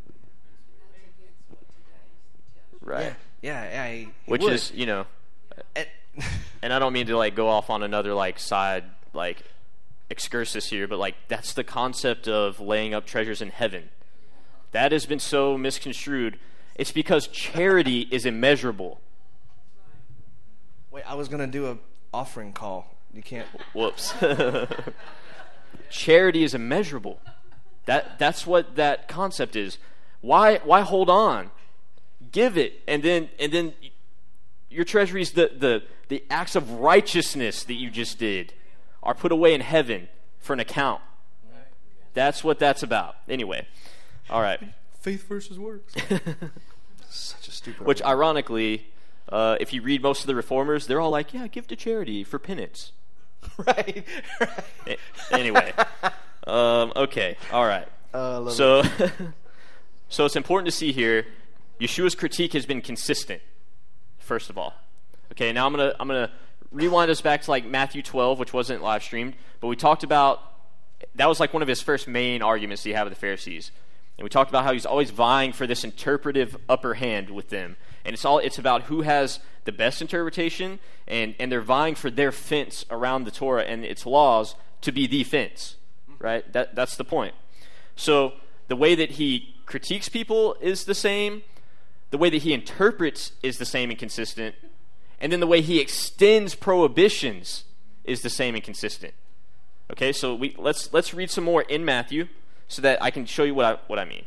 Right. Yeah, yeah. He, he Which would. is, you know, And- and I don't mean to like go off on another like side like excursus here, but like that's the concept of laying up treasures in heaven. That has been so misconstrued. It's because charity is immeasurable. Wait, I was going to do a offering call. You can't. Whoops. Charity is immeasurable. That that's what that concept is. Why why hold on? Give it, and then and then your treasuries, the, the, the acts of righteousness that you just did, are put away in heaven for an account. That's what that's about. Anyway, all right. Faith versus works. Such a stupid Which, argument. ironically, uh, if you read most of the reformers, they're all like, yeah, give to charity for penance. Right. A- anyway. um, okay. All right. Uh, love so, so it's important to see here, Yeshua's critique has been consistent, first of all. Okay, now I'm going to I'm gonna rewind us back to like Matthew twelve, which wasn't live streamed, but we talked about, that was like one of his first main arguments that he had with the Pharisees. And we talked about how he's always vying for this interpretive upper hand with them. And it's all it's about who has the best interpretation, and, and they're vying for their fence around the Torah and its laws to be the fence. Right? That that's the point. So the way that he critiques people is the same, the way that he interprets is the same and consistent, and then the way he extends prohibitions is the same and consistent. Okay, so we let's let's read some more in Matthew so that I can show you what I what I mean.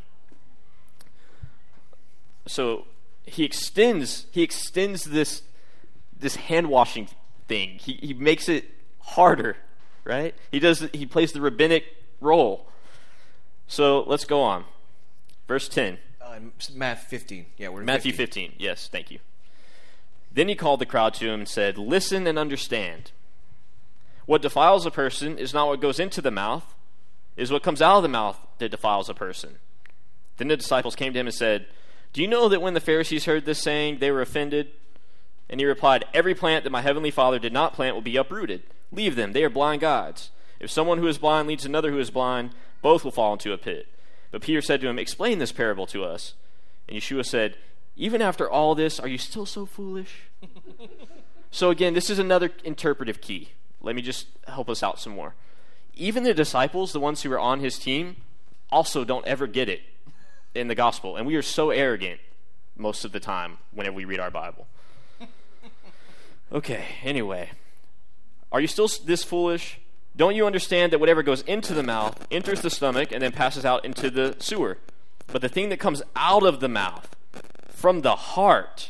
So he extends he extends this this hand washing thing. He he makes it harder, right? He does he plays the rabbinic role. So let's go on. Verse ten. Uh, Matthew fifteen. Yeah, we're in Matthew fifteen. Yes, thank you. Then he called the crowd to him and said, "Listen and understand. What defiles a person is not what goes into the mouth, it is what comes out of the mouth that defiles a person." Then the disciples came to him and said, "Do you know that when the Pharisees heard this saying, they were offended?" And he replied, "Every plant that my heavenly Father did not plant will be uprooted. Leave them, they are blind guides. If someone who is blind leads another who is blind, both will fall into a pit." But Peter said to him, "Explain this parable to us." And Yeshua said, "Even after all this, are you still so foolish?" So again, this is another interpretive key. Let me just help us out some more. Even the disciples, the ones who are on his team, also don't ever get it in the gospel. And we are so arrogant most of the time whenever we read our Bible. Okay, anyway. Are you still this foolish? Don't you understand that whatever goes into the mouth enters the stomach and then passes out into the sewer? But the thing that comes out of the mouth, from the heart,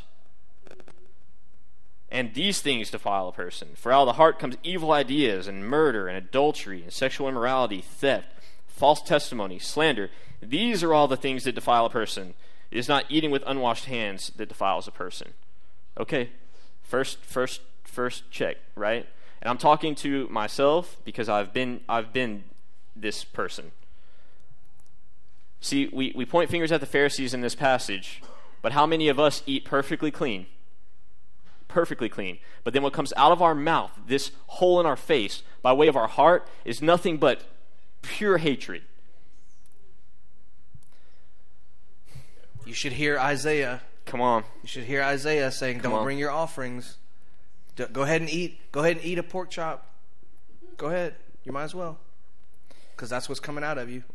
and these things defile a person. For out of the heart comes evil ideas and murder and adultery and sexual immorality, theft, false testimony, slander. These are all the things that defile a person. It is not eating with unwashed hands that defiles a person. Okay, first, first, first check, right? And I'm talking to myself because I've been, I've been this person. See, we, we point fingers at the Pharisees in this passage, but how many of us eat perfectly clean? Perfectly clean. But then what comes out of our mouth, this hole in our face, by way of our heart, is nothing but pure hatred. You should hear Isaiah. Come on. You should hear Isaiah saying, Come "Don't on. bring your offerings. D- go ahead and eat. Go ahead and eat a pork chop. Go ahead. You might as well, because that's what's coming out of you."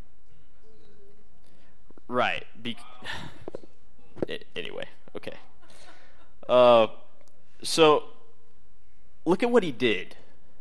Right. Be- anyway, okay. Uh, so, look at what he did.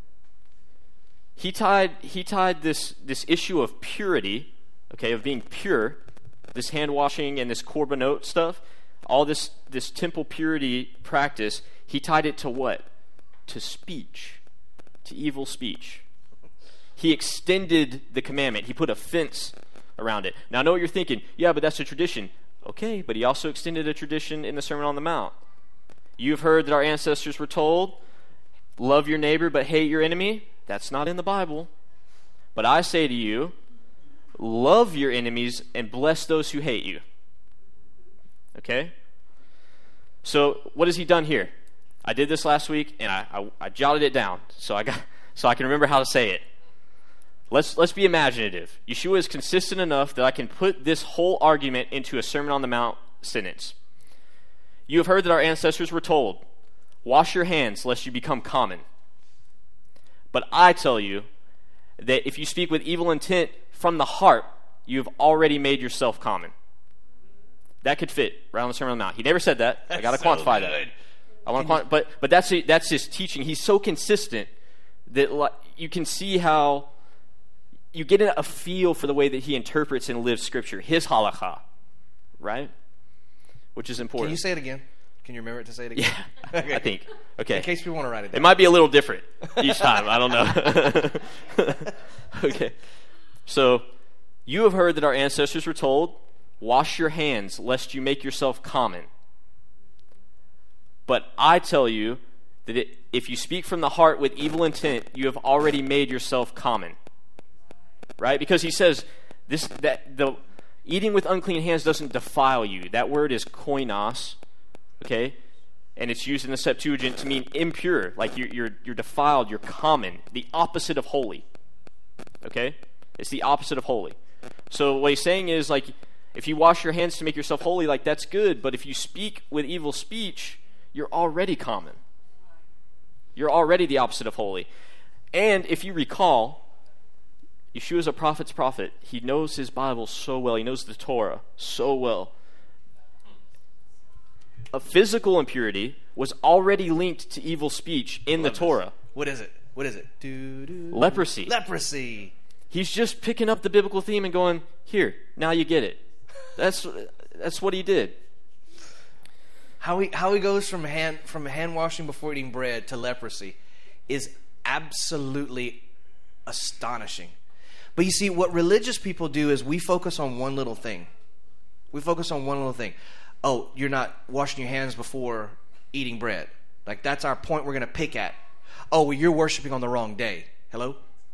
He tied he tied this, this issue of purity, okay, of being pure, this hand washing and this korbanot stuff, all this this temple purity practice, he tied it to what? To speech, to evil speech. He extended the commandment. He put a fence around it. Now I know what you're thinking. Yeah, but that's a tradition. Okay, but he also extended a tradition in the Sermon on the Mount. You've heard that our ancestors were told, love your neighbor but hate your enemy. That's not in the Bible. But I say to you, love your enemies and bless those who hate you. Okay? So what has he done here? I did this last week and I, I, I jotted it down so I got so I can remember how to say it. Let's let's be imaginative. Yeshua is consistent enough that I can put this whole argument into a Sermon on the Mount sentence. You have heard that our ancestors were told, wash your hands lest you become common. But I tell you that if you speak with evil intent from the heart, you have already made yourself common. That could fit right on the Sermon on the Mount. He never said that. I got to so quantify good. that. I want to quantify, but but that's a, that's his teaching. He's so consistent that like, you can see how you get a feel for the way that he interprets and lives Scripture, his halakha, right? Which is important. Can you say it again? Can you remember it to say it again? Yeah, Okay. I think. Okay. In case we want to write it down. It might be a little different each time. I don't know. Okay. So, you have heard that our ancestors were told, wash your hands lest you make yourself common. But I tell you that it, if you speak from the heart with evil intent, you have already made yourself common. Right? Because he says this that the eating with unclean hands doesn't defile you. That word is koinos, okay? And it's used in the Septuagint to mean impure, like you're, you're, you're defiled, you're common, the opposite of holy, okay? It's the opposite of holy. So what he's saying is, like, if you wash your hands to make yourself holy, like, that's good, but if you speak with evil speech, you're already common. You're already the opposite of holy. And if you recall, Yeshua is a prophet's prophet. He knows his Bible so well. He knows the Torah so well. A physical impurity was already linked to evil speech in the Torah. This. What is it? What is it? Do, do. Leprosy. Leprosy. He's just picking up the biblical theme and going, here, now you get it. That's that's what he did. How he how he goes from hand from hand washing before eating bread to leprosy is absolutely astonishing. But you see, what religious people do is we focus on one little thing. We focus on one little thing. Oh, you're not washing your hands before eating bread. Like, that's our point we're going to pick at. Oh, well, you're worshiping on the wrong day. Hello?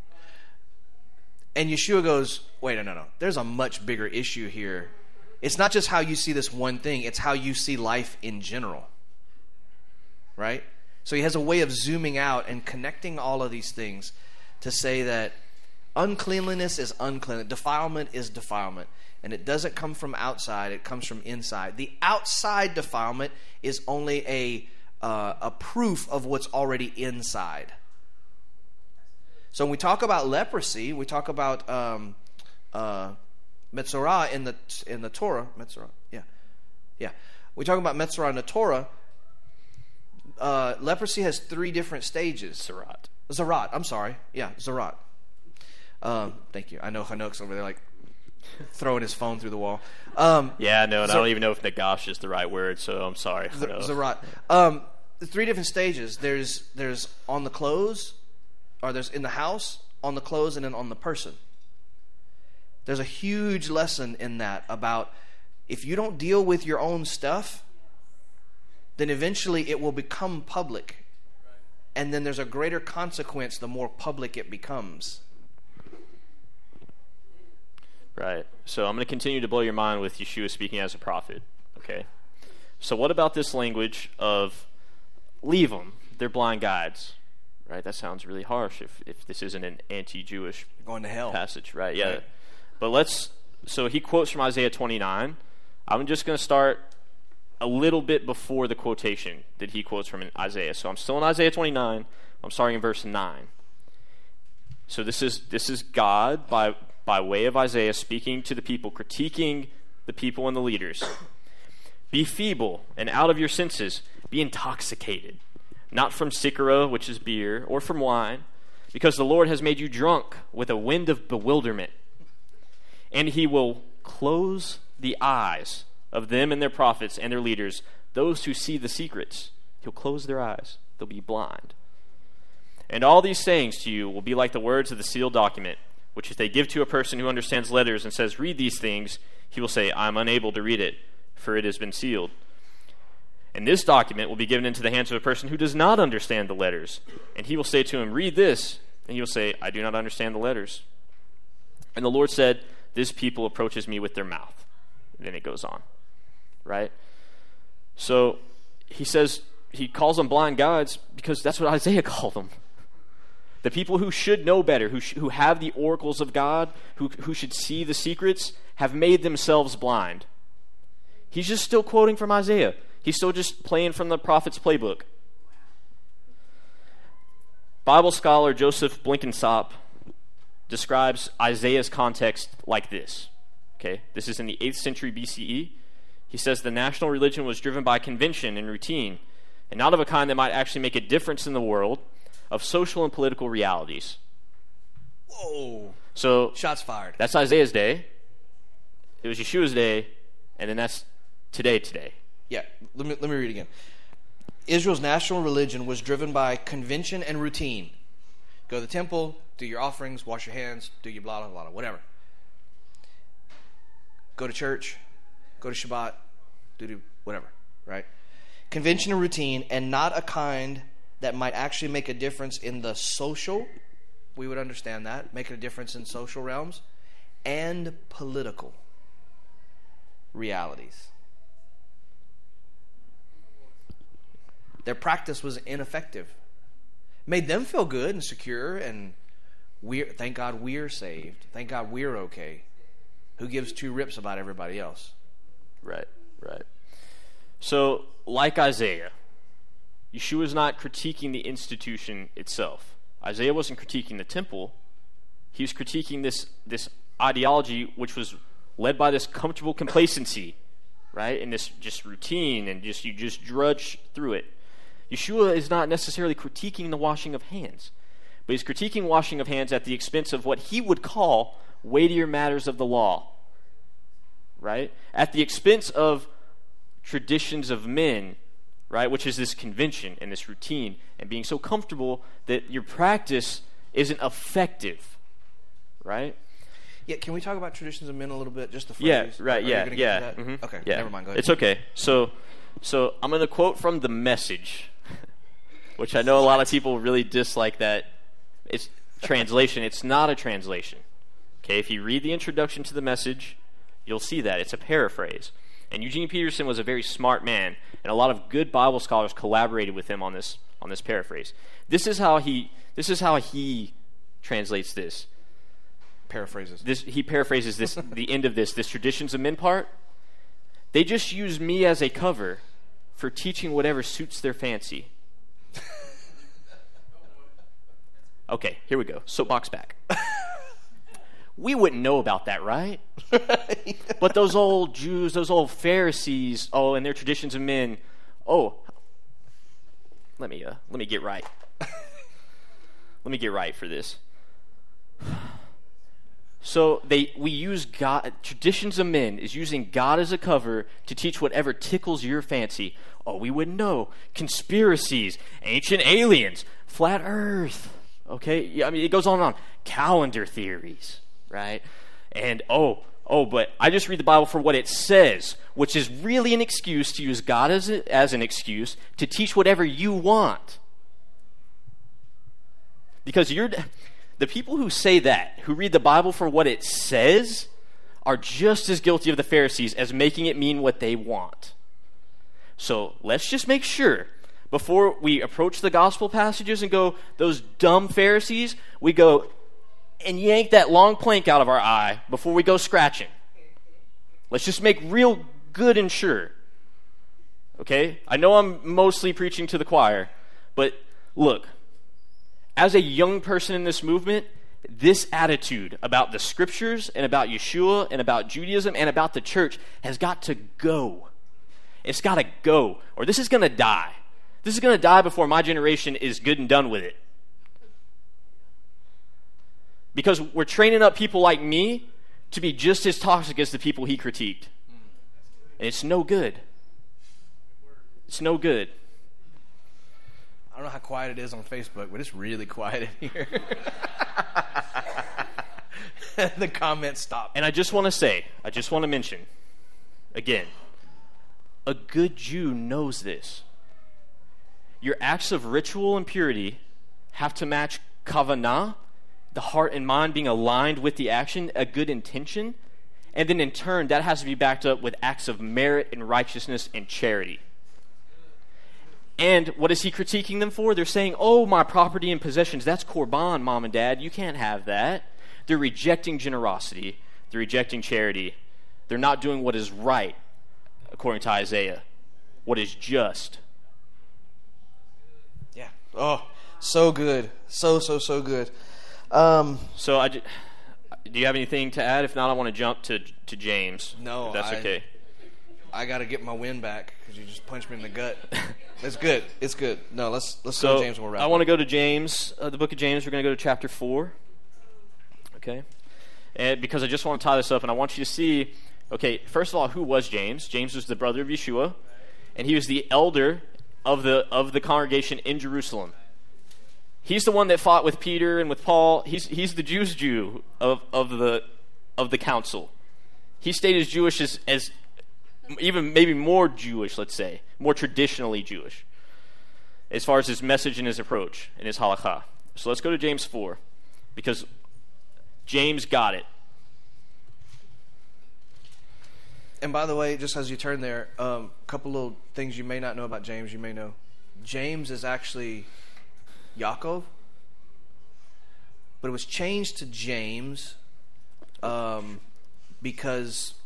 And Yeshua goes, wait, no, no, no. There's a much bigger issue here. It's not just how you see this one thing. It's how you see life in general. Right? So he has a way of zooming out and connecting all of these things to say that uncleanliness is unclean. Defilement is defilement. And it doesn't come from outside. It comes from inside. The outside defilement is only a uh, a proof of what's already inside. So when we talk about leprosy, we talk about um, uh, Metzorah in the in the Torah. Metzorah, yeah, yeah. We talk about Metzorah in the Torah. Uh, leprosy has three different stages. Zarat. Zarat. I'm sorry. Yeah, Zarat. Um, thank you. I know Hanok's over there like throwing his phone through the wall. Um, yeah, no, and so, I don't even know if nagash is the right word, so I'm sorry. Z- Zarat. Um, the three different stages. There's there's on the clothes, or there's in the house, on the clothes, and then on the person. There's a huge lesson in that about if you don't deal with your own stuff, then eventually it will become public. And then there's a greater consequence the more public it becomes. Right. So I'm going to continue to blow your mind with Yeshua speaking as a prophet. Okay. So what about this language of leave them, they're blind guides? Right. That sounds really harsh if, if this isn't an anti-Jewish going to hell passage. Right. Yeah. Right. But let's, so he quotes from Isaiah twenty-nine. I'm just going to start a little bit before the quotation that he quotes from in Isaiah. So I'm still in Isaiah twenty-nine. I'm starting in verse nine. So this is this is God by by way of Isaiah speaking to the people, critiquing the people and the leaders. Be feeble and out of your senses. Be intoxicated, not from Sychara, which is beer, or from wine, because the Lord has made you drunk with a wind of bewilderment. And he will close the eyes of them and their prophets and their leaders, those who see the secrets. He'll close their eyes. They'll be blind. And all these sayings to you will be like the words of the sealed document, which if they give to a person who understands letters and says, read these things, he will say, I am unable to read it, for it has been sealed. And this document will be given into the hands of a person who does not understand the letters. And he will say to him, read this. And he will say, I do not understand the letters. And the Lord said, this people approaches me with their mouth. And then it goes on. Right? So he says, he calls them blind guides because that's what Isaiah called them. The people who should know better, who sh- who have the oracles of God, who who should see the secrets, have made themselves blind. He's just still quoting from Isaiah. He's still just playing from the prophet's playbook. Bible scholar Joseph Blenkinsop describes Isaiah's context like this. Okay, this is in the eighth century B C E. He says the national religion was driven by convention and routine, and not of a kind that might actually make a difference in the world, of social and political realities. Whoa. So shots fired. That's Isaiah's day. It was Yeshua's day, and then that's today today. Yeah, let me let me read again. Israel's national religion was driven by convention and routine. Go to the temple, do your offerings, wash your hands, do your blah, blah, blah, whatever. Go to church, go to Shabbat, do, do whatever, right? Convention and routine, and not a kind that might actually make a difference in the social, we would understand that, making a difference in social realms, and political realities. Their practice was ineffective. Made them feel good and secure, and we're, thank God we're saved. Thank God we're okay. Who gives two rips about everybody else? Right, right. So, like Isaiah, Yeshua is not critiquing the institution itself. Isaiah wasn't critiquing the temple. He was critiquing this, this ideology which was led by this comfortable complacency, right? And this just routine, and just you just drudge through it. Yeshua is not necessarily critiquing the washing of hands, but he's critiquing washing of hands at the expense of what he would call weightier matters of the law, right? At the expense of traditions of men, right, which is this convention and this routine and being so comfortable that your practice isn't effective, right? Yeah, can we talk about traditions of men a little bit? Just the Yeah, phrase? right, Are you yeah, gonna yeah. get to that? Mm-hmm. Okay, yeah. never mind, go ahead. It's okay. So, so I'm going to quote from The Message, which I know a lot of people really dislike that. It's translation. It's not a translation. Okay, if you read the introduction to The Message, you'll see that. It's a paraphrase. And Eugene Peterson was a very smart man, and a lot of good Bible scholars collaborated with him on this on this paraphrase. This is how he this is how he translates this. Paraphrases. This he paraphrases this the end of this, this traditions of men part. They just use me as a cover for teaching whatever suits their fancy. Okay, here we go. Soapbox back. We wouldn't know about that, right? But those old Jews, those old Pharisees, oh, and their traditions of men, oh, let me uh, let me get right. Let me get right for this. So they we use God. Traditions of men is using God as a cover to teach whatever tickles your fancy. Oh, we wouldn't know. Conspiracies, ancient aliens, flat Earth. Okay, I mean it goes on and on. Calendar theories, right? And oh, oh, but I just read the Bible for what it says, which is really an excuse to use God as a, as an excuse to teach whatever you want. Because you're. The people who say that, who read the Bible for what it says, are just as guilty of the Pharisees as making it mean what they want. So let's just make sure, before we approach the gospel passages and go, those dumb Pharisees, we go and yank that long plank out of our eye before we go scratching. Let's just make real good and sure. Okay? I know I'm mostly preaching to the choir, but look, as a young person in this movement, this attitude about the scriptures and about Yeshua and about Judaism and about the church has got to go. It's got to go, or this is going to die. This is going to die before my generation is good and done with it. Because we're training up people like me to be just as toxic as the people he critiqued. And it's no good. It's no good. I don't know how quiet it is on Facebook, but it's really quiet in here. The comments stop. And I just want to say, I just want to mention, again, a good Jew knows this. Your acts of ritual and purity have to match kavanah, the heart and mind being aligned with the action, a good intention. And then in turn, that has to be backed up with acts of merit and righteousness and charity. And what is he critiquing them for? They're saying, oh, my property and possessions, that's korban, mom and dad. You can't have that. They're rejecting generosity. They're rejecting charity. They're not doing what is right, according to Isaiah, what is just. Yeah. Oh, so good. So, so, so good. Um, so, I just, do you have anything to add? If not, I want to jump to to James. No, if that's I, okay. I got to get my win back because you just punched me in the gut. It's good. It's good. No, let's let's so go to James and we'll wrap I want to up. go to James, uh, the book of James. We're going to go to chapter four. Okay? And because I just want to tie this up, and I want you to see, okay, first of all, who was James? James was the brother of Yeshua. and he was the elder of the of the congregation in Jerusalem. He's the one that fought with Peter and with Paul. He's he's the Jews' Jew of, of the of the council. He stayed as Jewish as, as even maybe more Jewish, let's say, more traditionally Jewish, as far as his message and his approach and his halakha. So let's go to James four, because James got it. And by the way, just as you turn there, a um, couple little things you may not know about James, you may know. James is actually Yaakov, but it was changed to James um, because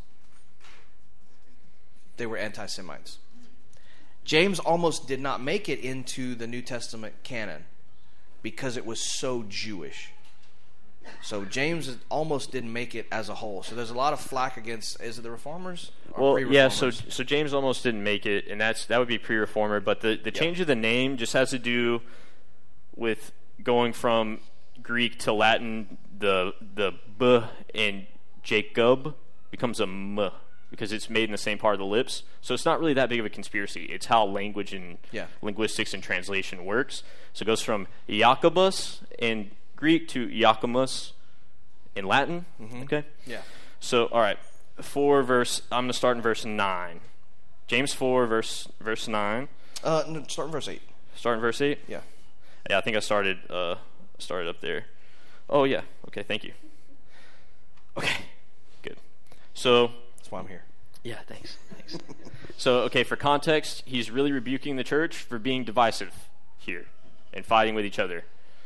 they were anti-Semites. James almost did not make it into the New Testament canon because it was so Jewish. So James almost didn't make it as a whole. So there's a lot of flack against, is it the Reformers? Or well, yeah, so so James almost didn't make it, and that's that would be pre-Reformer. But the, the yep. change of the name just has to do with going from Greek to Latin. The the B in Jacob becomes a M because it's made in the same part of the lips. So it's not really that big of a conspiracy. It's how language and yeah. linguistics and translation works. So it goes from Jacobus in Greek to Iacomus in Latin. Mm-hmm. Okay? Yeah. So, all right. Four verse, I'm going to start in verse nine. James four, verse verse nine. Uh, no, start in verse eight. Start in verse eight? Yeah. Yeah, I think I started, uh, started up there. Oh, yeah. Okay, thank you. Okay, good. So... That's why I'm here. Yeah, thanks. Thanks. So, okay, for context, he's really rebuking the church for being divisive here and fighting with each other.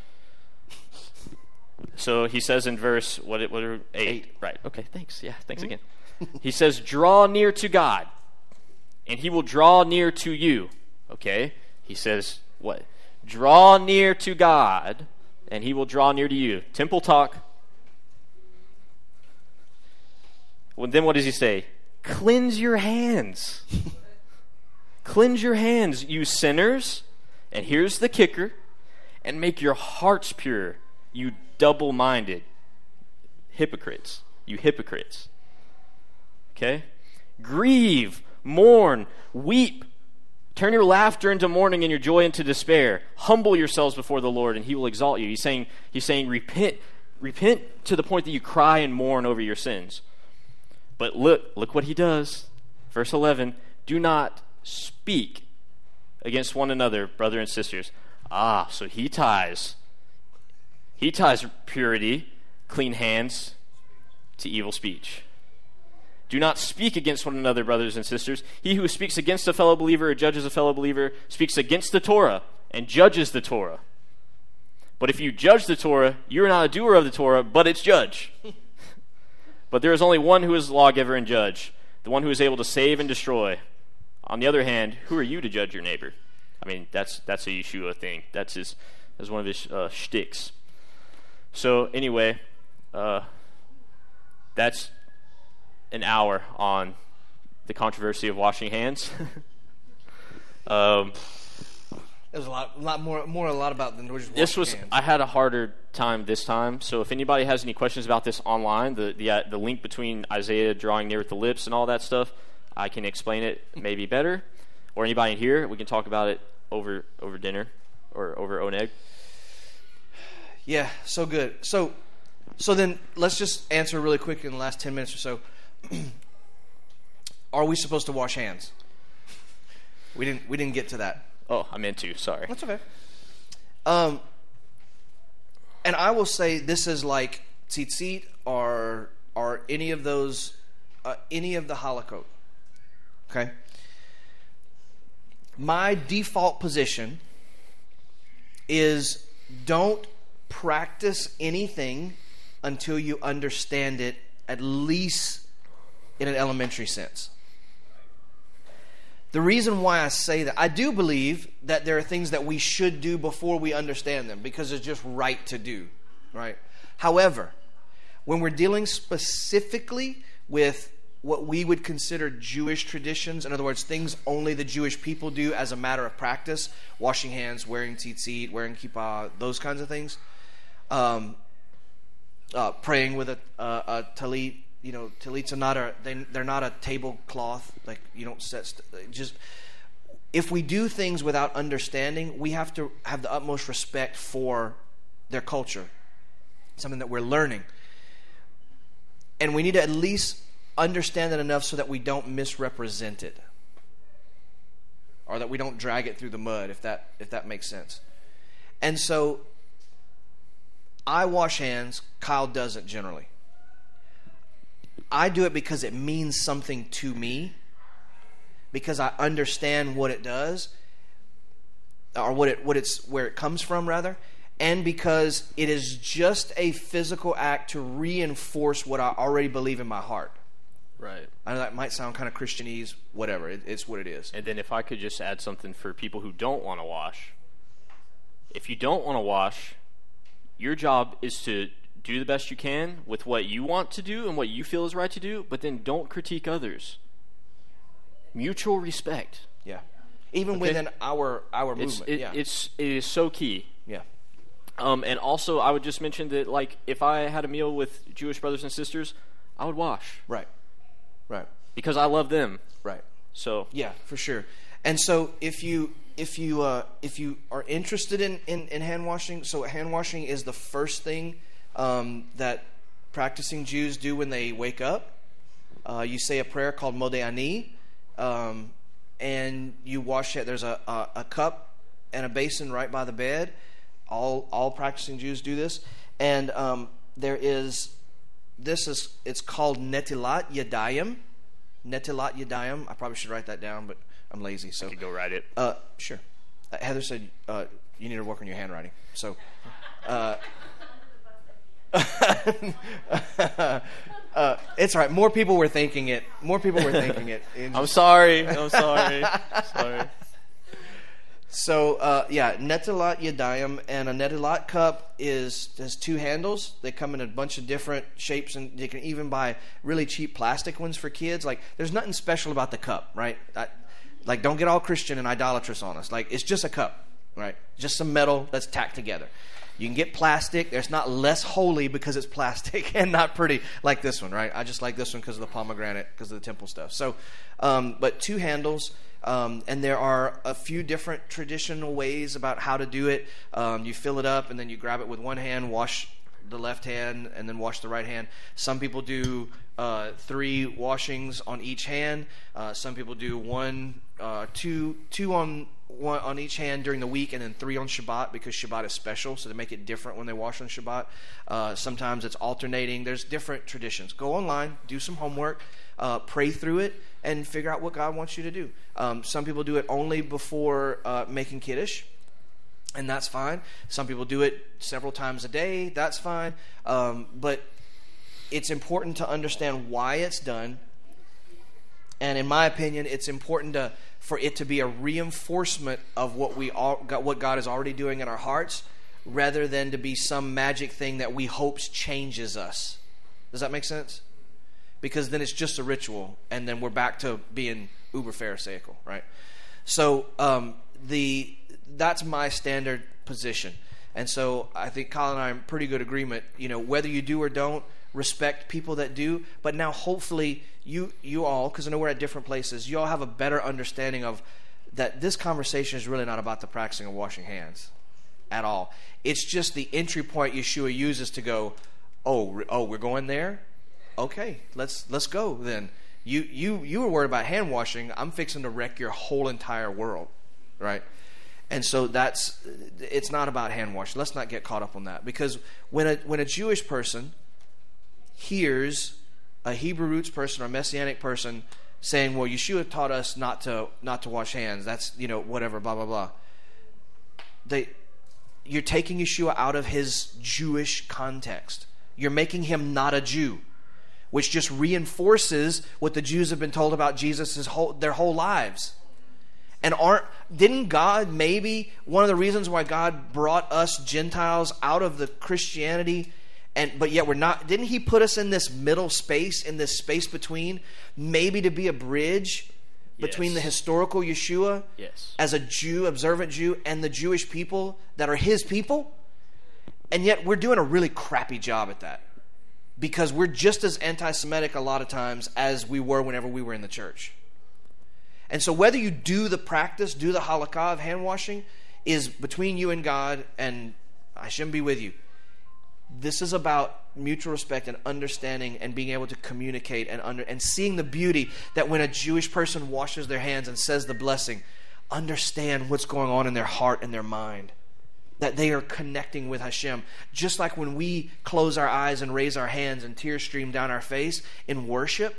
So he says in verse what it what are, eight. eight right okay thanks yeah thanks mm-hmm. again. He says, draw near to God and he will draw near to you. Okay, he says what? Draw near to God and he will draw near to you. Temple talk. Well, then what does he say? Cleanse your hands. Cleanse your hands, you sinners, and here's the kicker, and make your hearts pure, you double-minded hypocrites. You hypocrites. Okay? Grieve, mourn, weep. Turn your laughter into mourning and your joy into despair. Humble yourselves before the Lord, and he will exalt you. He's saying, he's saying repent, repent to the point that you cry and mourn over your sins. But look, look what he does. Verse eleven, do not speak against one another, brother and sisters. Ah, so he ties He ties purity, clean hands, to evil speech. Do not speak against one another, brothers and sisters. He who speaks against a fellow believer or judges a fellow believer speaks against the Torah and judges the Torah. But if you judge the Torah, you're not a doer of the Torah, but its judge. But there is only one who is lawgiver and judge, the one who is able to save and destroy. On the other hand, who are you to judge your neighbor? I mean, that's that's a Yeshua thing. That's his that's one of his uh, shticks. So anyway, uh, that's an hour on the controversy of washing hands. um, There's a lot, lot more, more a lot about than just washing this was. hands. I had a harder time this time. So if anybody has any questions about this online, the the uh, the link between Isaiah drawing near with the lips and all that stuff, I can explain it maybe better. Or anybody in here, we can talk about it over over dinner or over oneg. Yeah, so good. So, so then let's just answer really quick in the last ten minutes or so. Are we supposed to wash hands? We didn't. We didn't get to that. Oh, I meant to. Sorry. That's okay. Um, and I will say this is like tzitzit or or any of those, uh, any of the halakot. Okay. My default position is don't practice anything until you understand it, at least in an elementary sense. The reason why I say that, I do believe that there are things that we should do before we understand them because it's just right to do, right? However, when we're dealing specifically with what we would consider Jewish traditions, in other words, things only the Jewish people do as a matter of practice, washing hands, wearing tzitzit, wearing kippah, those kinds of things, um, uh, praying with a, a, a talit. You know, talits are not a they, they're not a tablecloth. Like you don't set st- just if we do things without understanding, we have to have the utmost respect for their culture, something that we're learning. And we need to at least understand it enough so that we don't misrepresent it, or that we don't drag it through the mud, if that if that makes sense. And so I wash hands. Kyle doesn't generally. I do it because it means something to me, because I understand what it does, or what it what it's where it comes from rather, and because it is just a physical act to reinforce what I already believe in my heart. Right. I know that might sound kind of Christianese, whatever. It, it's what it is. And then if I could just add something for people who don't want to wash. If you don't want to wash, your job is to do the best you can with what you want to do and what you feel is right to do, but then don't critique others. Mutual respect. Yeah. Even Okay. within our our It's, movement. it, yeah. it's, it is so key. yeah. Um, and also, I would just mention that, like, if I had a meal with Jewish brothers and sisters, I would wash. Right. Right. Because I love them. Right. So, Yeah, for sure. And so if you if you uh, if you are interested in, in, in hand washing, so hand washing is the first thing um, that practicing Jews do when they wake up. Uh, you say a prayer called Modeh Ani, um, and you wash it. There's a, a, a cup and a basin right by the bed. All all practicing Jews do this. And um, there is, this is, it's called Netilat Yadayim. Netilat Yadayim. I probably should write that down, but I'm lazy. So I could go write it. Uh, sure. Uh, Heather said uh, you need to work on your handwriting. So, uh, uh, it's all right. More people were thinking it. More people were thinking it. In- I'm sorry. I'm sorry. sorry. So, uh, yeah, Netilat Yadayim, and a Netilat cup is has two handles. They come in a bunch of different shapes, and you can even buy really cheap plastic ones for kids. Like, there's nothing special about the cup, right? I, like, don't get all Christian and idolatrous on us. Like, it's just a cup, right? Just some metal that's tacked together. You can get plastic. There's not less holy because it's plastic and not pretty like this one, right? I just like this one because of the pomegranate, because of the temple stuff. So, um, but two handles. Um, and there are a few different traditional ways about how to do it. Um, you fill it up, and then you grab it with one hand, wash the left hand, and then wash the right hand. Some people do uh, three washings on each hand. Uh, some people do one, uh, two, two on one on each hand during the week, and then three on Shabbat, because Shabbat is special, so they make it different when they wash on Shabbat. Uh, sometimes it's alternating. There's different traditions. Go online, do some homework, uh, pray through it, and figure out what God wants you to do. Um, some people do it only before uh, making Kiddush, and that's fine. Some people do it several times a day. That's fine. Um, but it's important to understand why it's done. And in my opinion, it's important to, for it to be a reinforcement of what we all, what God is already doing in our hearts, rather than to be some magic thing that we hopes changes us. Does that make sense? Because then it's just a ritual, and then we're back to being uber pharisaical, right? So um, the that's my standard position, and so I think Colin and I are in pretty good agreement. You know, whether you do or don't, respect people that do. But now, hopefully, you you all, because I know we're at different places, you all have a better understanding of that. This conversation is really not about the practicing of washing hands at all. It's just the entry point Yeshua uses to go, oh, oh, we're going there. Okay, let's let's go then. You you you were worried about hand washing. I'm fixing to wreck your whole entire world, right? And so that's it's not about hand washing. Let's not get caught up on that, because when a when a Jewish person hears a Hebrew roots person or a Messianic person saying, "Well, Yeshua taught us not to not to wash hands," that's, you know, whatever, blah blah blah. They you're taking Yeshua out of his Jewish context. You're making him not a Jew, which just reinforces what the Jews have been told about Jesus' whole, their whole lives. And aren't didn't God, maybe one of the reasons why God brought us Gentiles out of the Christianity, and but yet we're not, didn't he put us in this middle space, in this space between, maybe to be a bridge between Yes. the historical Yeshua Yes. as a Jew, observant Jew, and the Jewish people that are his people? And yet we're doing a really crappy job at that, because we're just as anti-Semitic a lot of times as we were whenever we were in the church. And so whether you do the practice, do the halakha of hand washing, is between you and God, and Hashem be with you. This is about mutual respect and understanding and being able to communicate and under and seeing the beauty that when a Jewish person washes their hands and says the blessing, understand what's going on in their heart and their mind. That they are connecting with Hashem. Just like when we close our eyes and raise our hands and tears stream down our face in worship,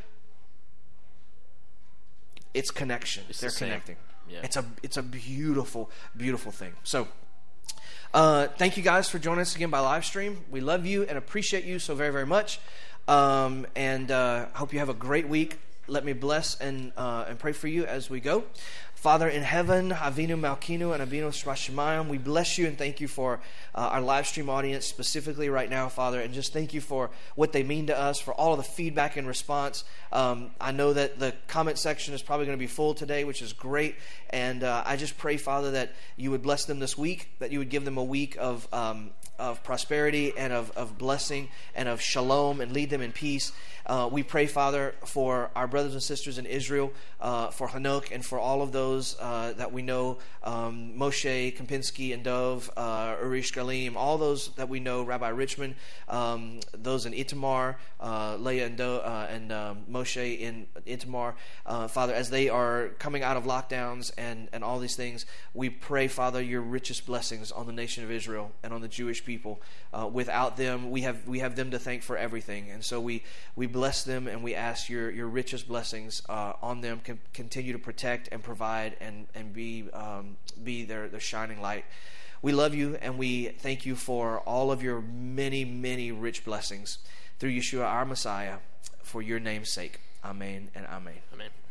it's connection. It's They're the same. connecting. Yeah. It's a it's a beautiful, beautiful thing. So uh, thank you guys for joining us again by live stream. We love you and appreciate you so very, very much. Um, and uh, hope you have a great week. Let me bless and uh, and pray for you as we go. Father in heaven, Avinu Malkinu and Avinu Shmashimayim, we bless you and thank you for uh, our live stream audience specifically right now, Father, and just thank you for what they mean to us, for all of the feedback and response. Um, I know that the comment section is probably going to be full today, which is great, and uh, I just pray, Father, that you would bless them this week, that you would give them a week of um, of prosperity and of, of blessing and of shalom and lead them in peace. Uh, we pray, Father, for our brothers and sisters in Israel, uh, for Hanok and for all of those uh, that we know, um, Moshe, Kempinski, and Dove, uh, Urish Galim, all those that we know, Rabbi Richmond, um, those in Itamar, uh, Leah and, Do, uh, and um, Moshe in Itamar. Uh, Father, as they are coming out of lockdowns and, and all these things, we pray, Father, your richest blessings on the nation of Israel and on the Jewish people. Uh, without them, we have we have them to thank for everything. And so we, we bless them and we ask your, your richest blessings uh, on them. Can continue to protect and provide and, and be um, be their, their shining light. We love you and we thank you for all of your many, many rich blessings through Yeshua, our Messiah, for your name's sake. Amen and amen. Amen.